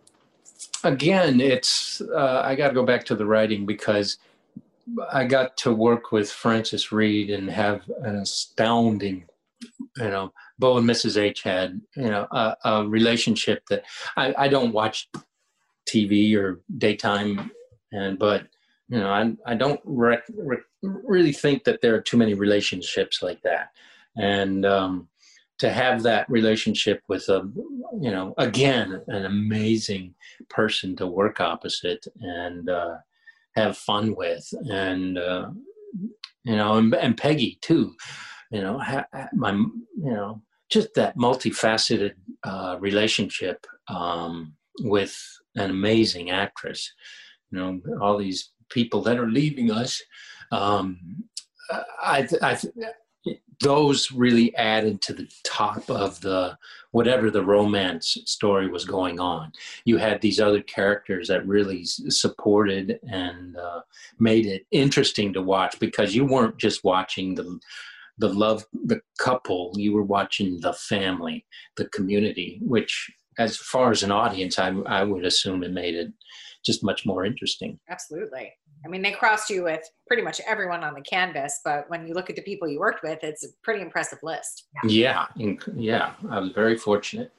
again, it's uh, I got to go back to the writing, because I got to work with Frances Reed and have an astounding, you know, Bo and Missus H had, you know, a, a relationship that I, I don't watch T V or daytime, and but. You know, I I don't rec- rec- really think that there are too many relationships like that, and um, to have that relationship with a, you know, again, an amazing person to work opposite and uh, have fun with, and uh, you know, and, and Peggy too, you know, ha- my, you know, just that multifaceted uh, relationship um, with an amazing actress, you know, all these people that are leaving us. Um, I, I, those really added to the top of the whatever the romance story was going on. You had these other characters that really supported and uh, made it interesting to watch, because you weren't just watching the the love, the couple, you were watching the family, the community, which as far as an audience, I, I would assume it made it just much more interesting. Absolutely. I mean, they crossed you with pretty much everyone on the canvas, but when you look at the people you worked with, it's a pretty impressive list. Yeah, yeah, yeah, I was very fortunate.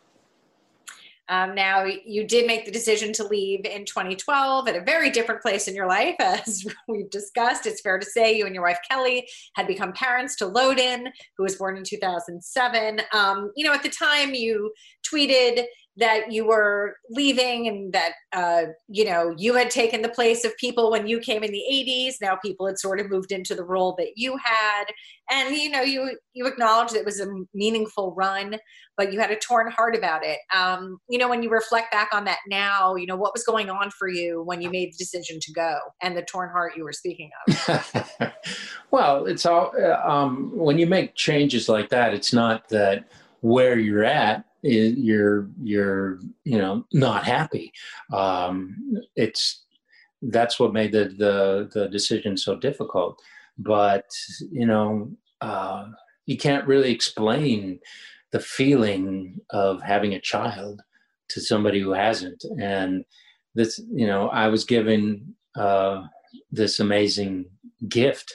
Um, now, you did make the decision to leave in twenty twelve at a very different place in your life, as we've discussed. It's fair to say you and your wife, Kelly, had become parents to Loden, who was born in two thousand seven. Um, you know, at the time, you tweeted that you were leaving and that, uh, you know, you had taken the place of people when you came in the eighties. Now people had sort of moved into the role that you had. And, you know, you you acknowledged it was a meaningful run, but you had a torn heart about it. Um, you know, when you reflect back on that now, you know, what was going on for you when you made the decision to go and the torn heart you were speaking of? Well, it's all, um, when you make changes like that, it's not that where you're at, you're you're you know not happy. Um, it's that's what made the, the the decision so difficult. But you know uh, you can't really explain the feeling of having a child to somebody who hasn't. And this, you know, I was given uh, this amazing gift.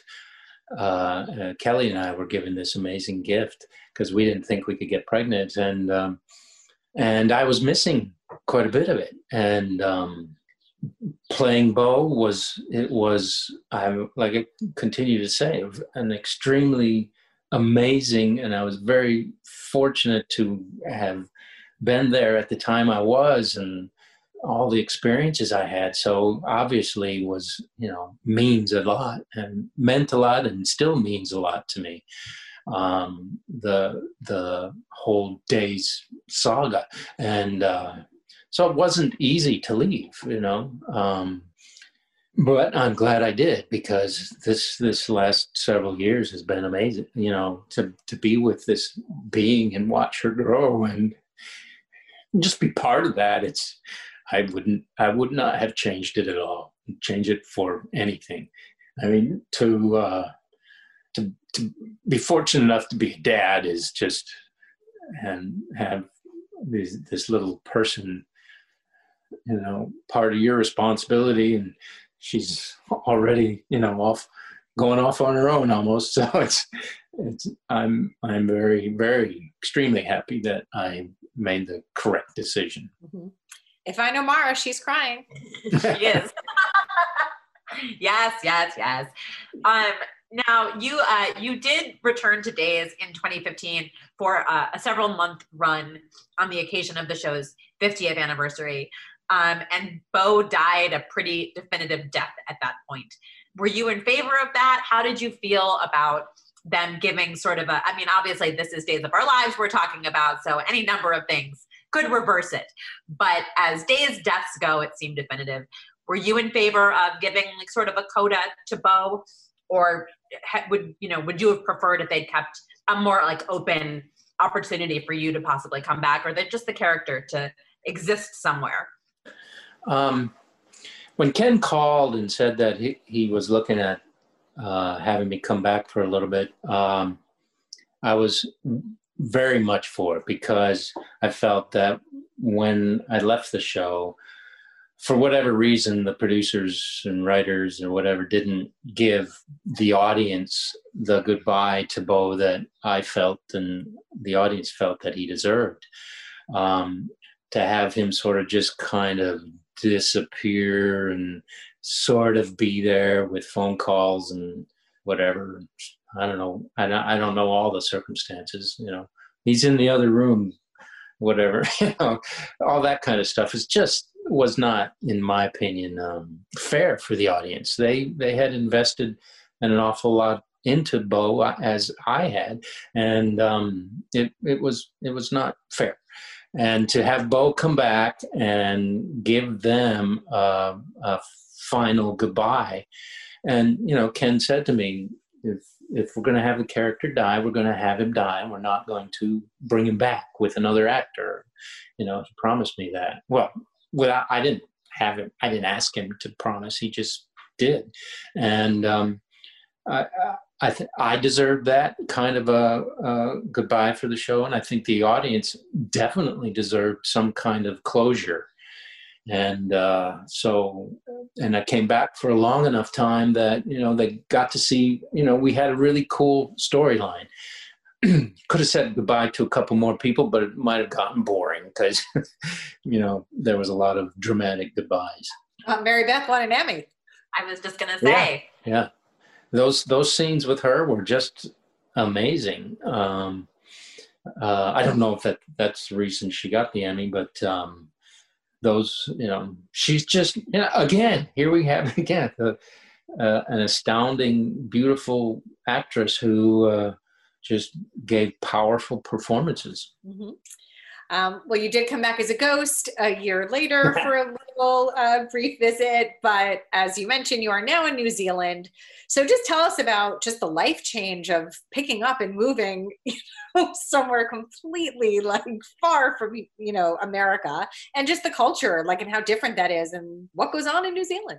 Uh, uh, Kelly and I were given this amazing gift because we didn't think we could get pregnant, and um, and I was missing quite a bit of it. And um, playing Bo was it was I like I continue to say an extremely amazing, and I was very fortunate to have been there at the time I was, and all the experiences I had. So obviously was, you know, means a lot and meant a lot and still means a lot to me. Um, the, the whole day's saga. And, uh, so it wasn't easy to leave, you know, um, but I'm glad I did, because this, this last several years has been amazing, you know, to, to be with this being and watch her grow and just be part of that. It's, I wouldn't, I would not have changed it at all, change it for anything. I mean, to, uh, to, to be fortunate enough to be a dad is just, and have this, this little person, you know, part of your responsibility. And she's already, you know, off, going off on her own almost. So it's, it's, I'm, I'm very, very extremely happy that I made the correct decision. Mm-hmm. If I know Mara, she's crying. She is. Yes, yes, yes. Um, now you uh, you did return to Days in twenty fifteen for uh, a several month run on the occasion of the show's fiftieth anniversary. Um, and Bo died a pretty definitive death at that point. Were you in favor of that? How did you feel about them giving sort of a, I mean, obviously this is Days of Our Lives we're talking about, so any number of things could reverse it. But as Days deaths go, it seemed definitive. Were you in favor of giving like sort of a coda to Bo, or would, you know, would you have preferred if they'd kept a more like open opportunity for you to possibly come back, or that just the character to exist somewhere? Um, when Ken called and said that he, he was looking at uh, having me come back for a little bit, um, I was very much for it, because I felt that when I left the show, for whatever reason, the producers and writers or whatever didn't give the audience the goodbye to Bo that I felt and the audience felt that he deserved. Um, to have him sort of just kind of disappear and sort of be there with phone calls and whatever. I don't know. I don't, I don't know all the circumstances, you know, he's in the other room, whatever, you know, all that kind of stuff is just, was not, in my opinion, um, fair for the audience. They, they had invested an awful lot into Bo, as I had, and um, it, it was, it was not fair. And to have Bo come back and give them uh, a final goodbye. And, you know, Ken said to me, if if we're going to have the character die, we're going to have him die, and we're not going to bring him back with another actor. You know, he promised me that. Well, well, I didn't have him. I didn't ask him to promise. He just did, and um, I, I think I deserved that kind of a, a goodbye for the show, and I think the audience definitely deserved some kind of closure. And uh, so, and I came back for a long enough time that, you know, they got to see, you know, we had a really cool storyline. Could have said goodbye to a couple more people, but it might have gotten boring because, you know, there was a lot of dramatic goodbyes. Uh, Mary Beth won an Emmy. I was just going to say. Yeah, yeah. Those, those scenes with her were just amazing. Um, uh, I don't know if that, that's the reason she got the Emmy, but um, those, you know, she's just, you know, again, here we have it again, uh, uh, an astounding, beautiful actress who uh, just gave powerful performances. Mm-hmm. Um, well, you did come back as a ghost a year later for a little uh, brief visit, but as you mentioned, you are now in New Zealand. So just tell us about just the life change of picking up and moving, you know, somewhere completely like far from, you know, America, and just the culture, like, and how different that is and what goes on in New Zealand.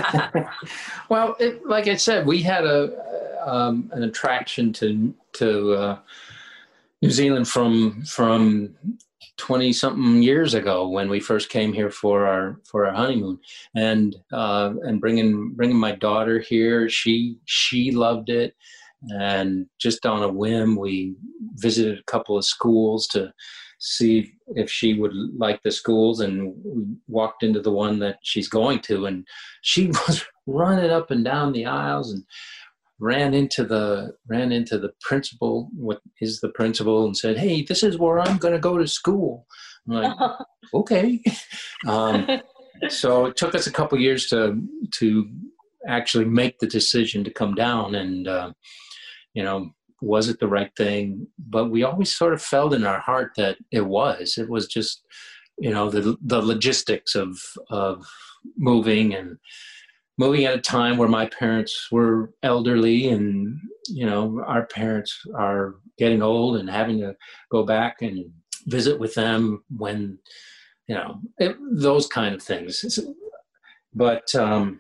Well, it, like I said, we had a um, an attraction to to uh, New Zealand from from twenty something years ago when we first came here for our for our honeymoon, and uh, and bringing bringing my daughter here, she she loved it, and just on a whim we visited a couple of schools to see if she would like the schools, and we walked into the one that she's going to, and she was running up and down the aisles and ran into the ran into the principal, what is the principal, and said, "Hey, this is where I'm going to go to school." I'm like, okay. Um, so it took us a couple years to to actually make the decision to come down, and uh, you know, was it the right thing? But we always sort of felt in our heart that it was. It was just, you know, the the logistics of of moving and. Moving at a time where my parents were elderly, and, you know, our parents are getting old, and having to go back and visit with them when, you know, it, those kind of things. But, um,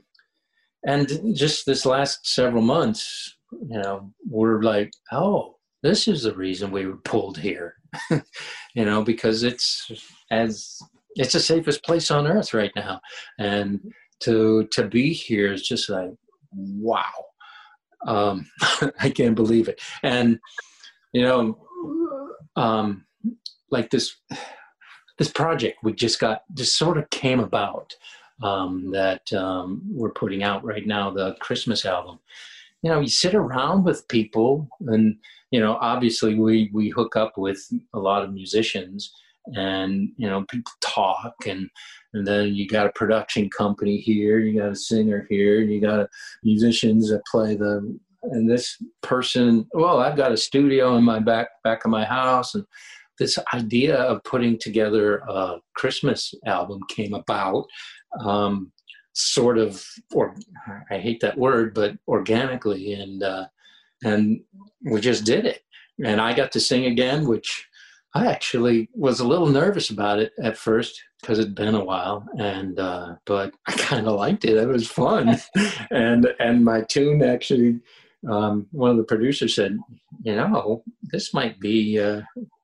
and just this last several months, you know, we're like, oh, this is the reason we were pulled here, you know, because it's as, it's the safest place on earth right now. And to to be here is just like, wow. Um, I can't believe it. And, you know, um, like this, this project we just got, just sort of came about, um, that um, we're putting out right now, the Christmas album. You know, you sit around with people, and, you know, obviously we, we hook up with a lot of musicians, and, you know, people talk, and, and then you got a production company here, you got a singer here, you got musicians that play the, and this person, well, I've got a studio in my back, back of my house. And this idea of putting together a Christmas album came about, um, sort of, or I hate that word, but organically. And, uh, and we just did it. And I got to sing again, which I actually was a little nervous about it at first because it'd been a while, and uh, but I kind of liked it. It was fun, and and my tune actually, um, one of the producers said, you know, this might be. Uh,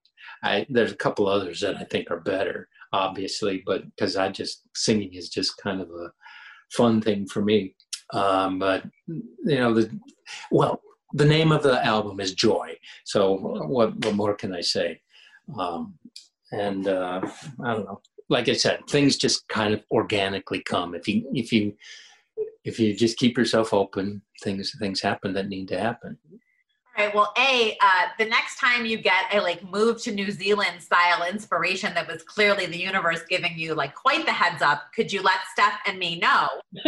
I there's a couple others that I think are better, obviously, but because I just singing is just kind of a fun thing for me. Um, but you know, the well, the name of the album is Joy. So what what more can I say? Um, and, uh, I don't know, like I said, things just kind of organically come. If you, if you, if you just keep yourself open, things, things happen that need to happen. All right. Well, A, uh, the next time you get a like move to New Zealand style inspiration that was clearly the universe giving you like quite the heads up, could you let Steph and me know?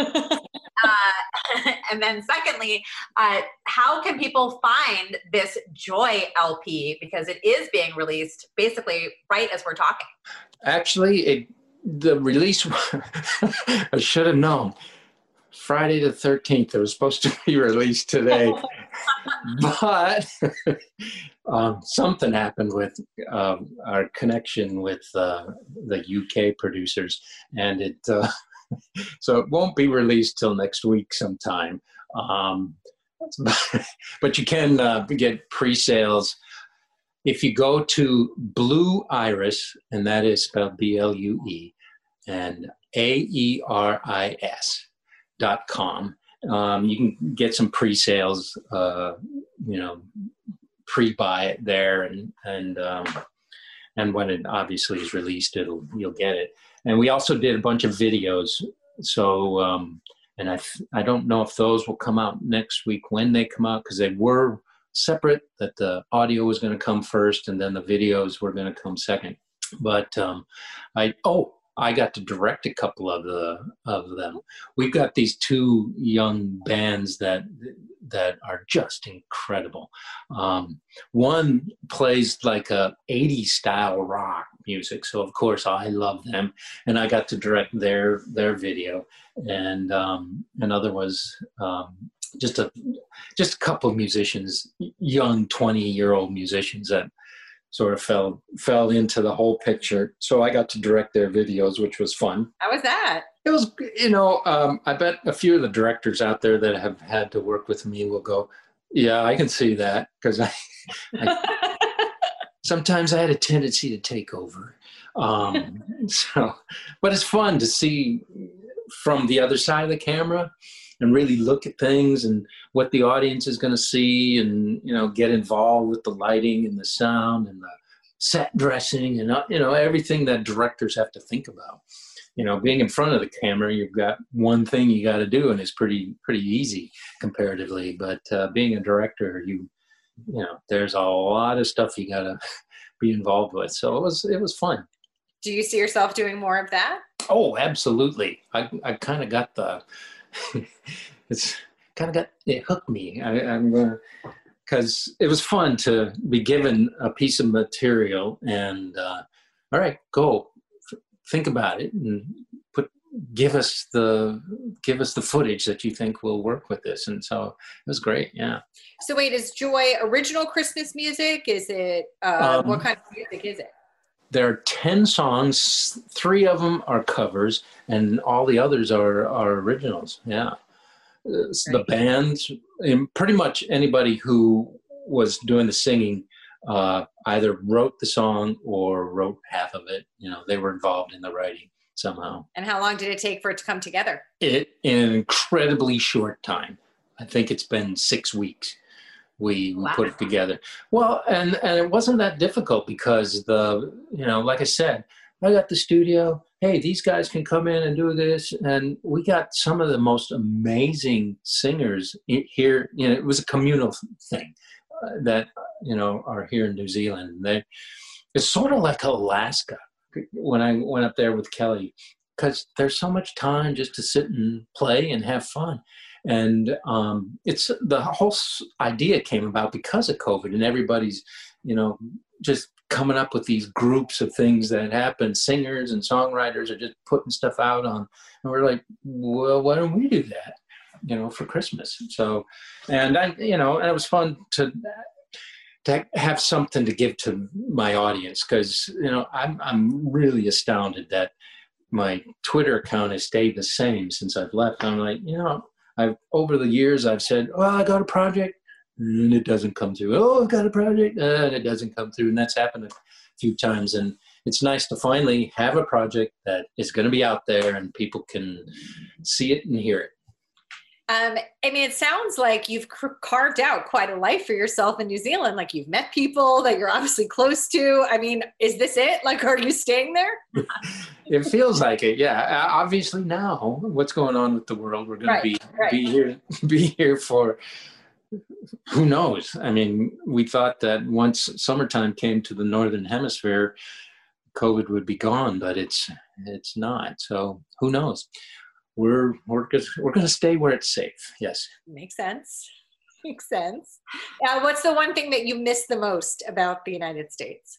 uh, and then secondly, uh, how can people find this Joy L P? Because it is being released basically right as we're talking. Actually, it, the release, I should have known. Friday the thirteenth. It was supposed to be released today. but um, something happened with um, our connection with uh, the U K producers, and it uh, so it won't be released till next week sometime. Um, but you can uh, get pre-sales if you go to Blue Iris, and that is spelled B L U E, and A E R I S dot com. Um, you can get some pre-sales, uh, you know, pre-buy it there, and and um, and when it obviously is released, it'll you'll get it. And we also did a bunch of videos. So, um, and I I don't know if those will come out next week when they come out, because they were separate. That the audio was going to come first, and then the videos were going to come second. But um, I oh. I got to direct a couple of the of them. We've got these two young bands that that are just incredible. Um, one plays like a eighties style rock music, so of course I love them, and I got to direct their their video. And um, another was um, just a just a couple of musicians, young twenty year old musicians that sort of fell fell into the whole picture. So I got to direct their videos, which was fun. How was that? It was, you know, um, I bet a few of the directors out there that have had to work with me will go, yeah, I can see that, because I, I sometimes I had a tendency to take over. Um, so, but it's fun to see from the other side of the camera and really look at things and what the audience is going to see, and, you know, get involved with the lighting and the sound and the set dressing and, you know, everything that directors have to think about. You know, being in front of the camera, you've got one thing you got to do, and it's pretty, pretty easy comparatively. But uh, being a director, you, you know, there's a lot of stuff you got to be involved with. So it was, it was fun. Do you see yourself doing more of that? Oh, absolutely. I, I kind of got the, it's kind of got it hooked me. I, I'm gonna, because it was fun to be given a piece of material and uh, all right, go f- think about it and put give us the give us the footage that you think will work with this. And so it was great. Yeah. So wait, is Joy original Christmas music? Is it uh, um, what kind of music is it? There are ten songs. Three of them are covers, and all the others are, are originals. Yeah. Right. The bands, and pretty much anybody who was doing the singing uh, either wrote the song or wrote half of it. You know, they were involved in the writing somehow. And how long did it take for it to come together? It in an incredibly short time. I think it's been six weeks. We, we wow. put it together. Well, and, and it wasn't that difficult because the, you know, like I said, I got the studio. Hey, these guys can come in and do this. And we got some of the most amazing singers here. You know, it was a communal thing uh, that, you know, are here in New Zealand. They, it's sort of like Alaska when I went up there with Kelly, because there's so much time just to sit and play and have fun. And um, it's the whole idea came about because of COVID, and everybody's, you know, just coming up with these groups of things that happen. Singers and songwriters are just putting stuff out on, and we're like, well, why don't we do that, you know, for Christmas? So, and I, you know, and it was fun to to have something to give to my audience, because, you know, I'm I'm really astounded that my Twitter account has stayed the same since I've left. I'm like, you know, I've over the years I've said, oh, I got a project, and it doesn't come through. Oh, I've got a project, uh, and it doesn't come through. And that's happened a few times. And it's nice to finally have a project that is going to be out there and people can see it and hear it. Um, I mean, it sounds like you've c- carved out quite a life for yourself in New Zealand. Like, you've met people that you're obviously close to. I mean, is this it? Like, are you staying there? It feels like it. Yeah. Obviously now what's going on with the world, we're going right, to be, right. be here, be here for, who knows? I mean, we thought that once summertime came to the Northern Hemisphere, COVID would be gone, but it's, it's not. So who knows? We're we're we're going to stay where it's safe. Yes. Makes sense. Makes sense. Uh, what's the one thing that you miss the most about the United States?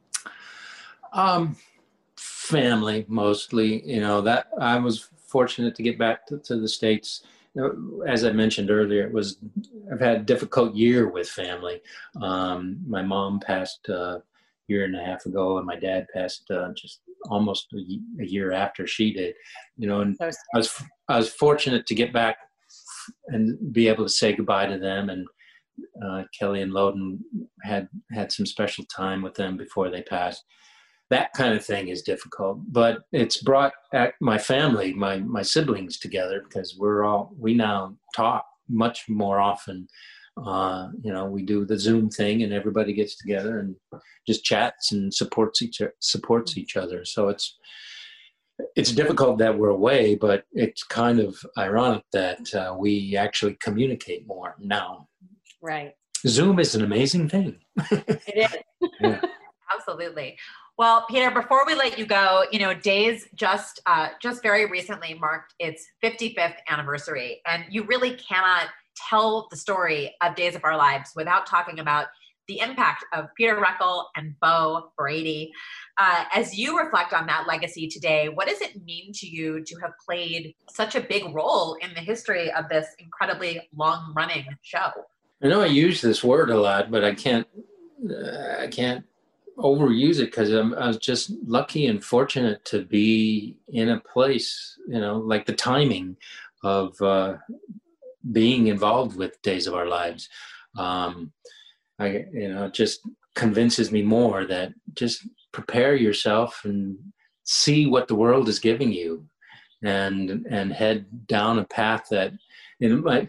Um, family, mostly. You know, that I was fortunate to get back to, to the States as I mentioned earlier, it was, I've had a difficult year with family. Um, my mom passed a year and a half ago, and my dad passed uh, just almost a, a year after she did, you know, and I was, I was fortunate to get back and be able to say goodbye to them. And uh, Kelly and Loden had, had some special time with them before they passed. That kind of thing is difficult, but it's brought my family, my, my siblings together, because we're all, we now talk much more often. Uh, you know, we do the Zoom thing and everybody gets together and just chats and supports each, supports each other. So it's, it's difficult that we're away, but it's kind of ironic that uh, we actually communicate more now. Right. Zoom is an amazing thing. It is. Yeah. Absolutely. Well, Peter, before we let you go, you know, Days just uh, just very recently marked its fifty-fifth anniversary. And you really cannot tell the story of Days of Our Lives without talking about the impact of Peter Reckell and Bo Brady. Uh, as you reflect on that legacy today, what does it mean to you to have played such a big role in the history of this incredibly long-running show? I know I use this word a lot, but I can't, uh, I can't overuse it, because I was just lucky and fortunate to be in a place, you know, like the timing of uh, being involved with Days of Our Lives. Um, I, you know, it just convinces me more that just prepare yourself and see what the world is giving you, and and head down a path that, you know, my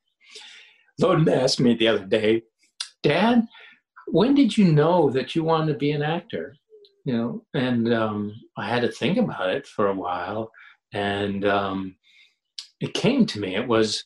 Loden asked me the other day, Dad, when did you know that you wanted to be an actor? You know, and um, I had to think about it for a while, and um, it came to me. It was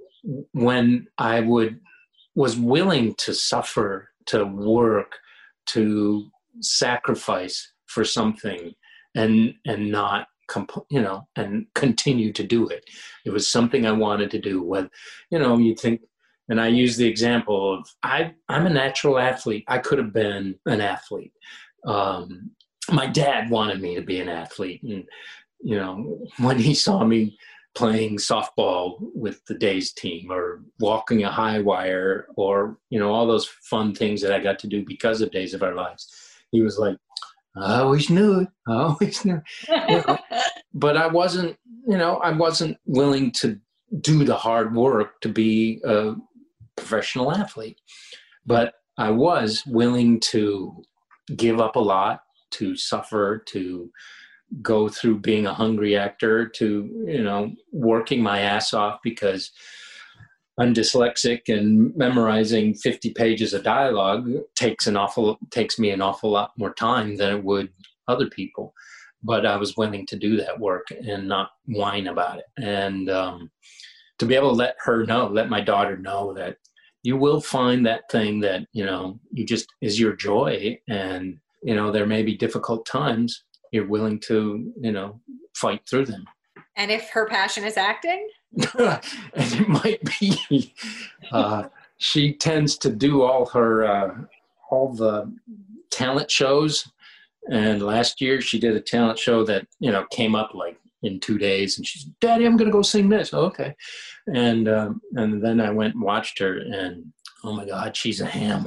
when I would was willing to suffer, to work, to sacrifice for something, and and not comp- you know, and continue to do it. It was something I wanted to do. When, you know, you think. And I use the example of, I, I'm a natural athlete. I could have been an athlete. Um, my dad wanted me to be an athlete. And, you know, when he saw me playing softball with the Days team, or walking a high wire, or, you know, all those fun things that I got to do because of Days of Our Lives, he was like, I always knew it. I always knew it. You know? But I wasn't, you know, I wasn't willing to do the hard work to be a professional athlete, but I was willing to give up a lot, to suffer, to go through being a hungry actor, to, you know, working my ass off, because I'm dyslexic and memorizing fifty pages of dialogue takes an awful, takes me an awful lot more time than it would other people. But I was willing to do that work and not whine about it. And, um, to be able to let her know, let my daughter know that you will find that thing that, you know, you just is your joy. And, you know, there may be difficult times. You're willing to, you know, fight through them. And if her passion is acting? And it might be. Uh, she tends to do all her, uh, all the talent shows. And last year she did a talent show that, you know, came up like in two days, and she's, Daddy, I'm going to go sing this. Oh, okay. And, um, and then I went and watched her, and oh my God, she's a ham.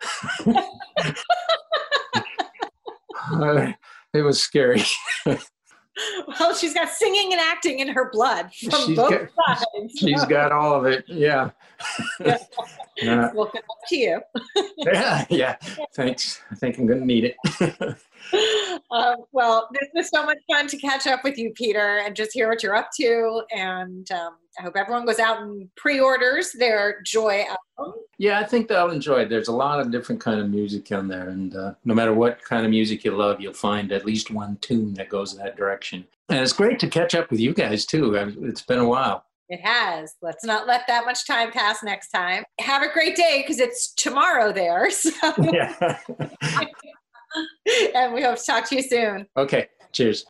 uh, it was scary. Well, she's got singing and acting in her blood from she's both got, sides. She's got all of it. Yeah. Yeah. Uh, Well, good luck to you. yeah. Yeah. Thanks. I think I'm going to need it. um, well, this was so much fun to catch up with you, Peter, and just hear what you're up to. And um, I hope everyone goes out and pre-orders their Joy album. Yeah, I think they'll enjoy it. There's a lot of different kind of music on there. And uh, no matter what kind of music you love, you'll find at least one tune that goes that direction. And it's great to catch up with you guys, too. It's been a while. It has. Let's not let that much time pass next time. Have a great day, because it's tomorrow there. So. Yeah. And we hope to talk to you soon. Okay. Cheers.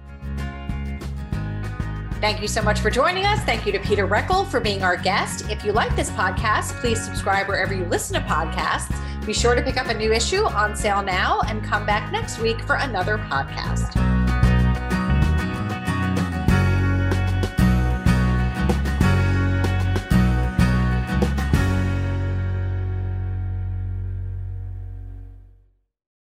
Thank you so much for joining us. Thank you to Peter Reckell for being our guest. If you like this podcast, please subscribe wherever you listen to podcasts. Be sure to pick up a new issue on sale now, and come back next week for another podcast.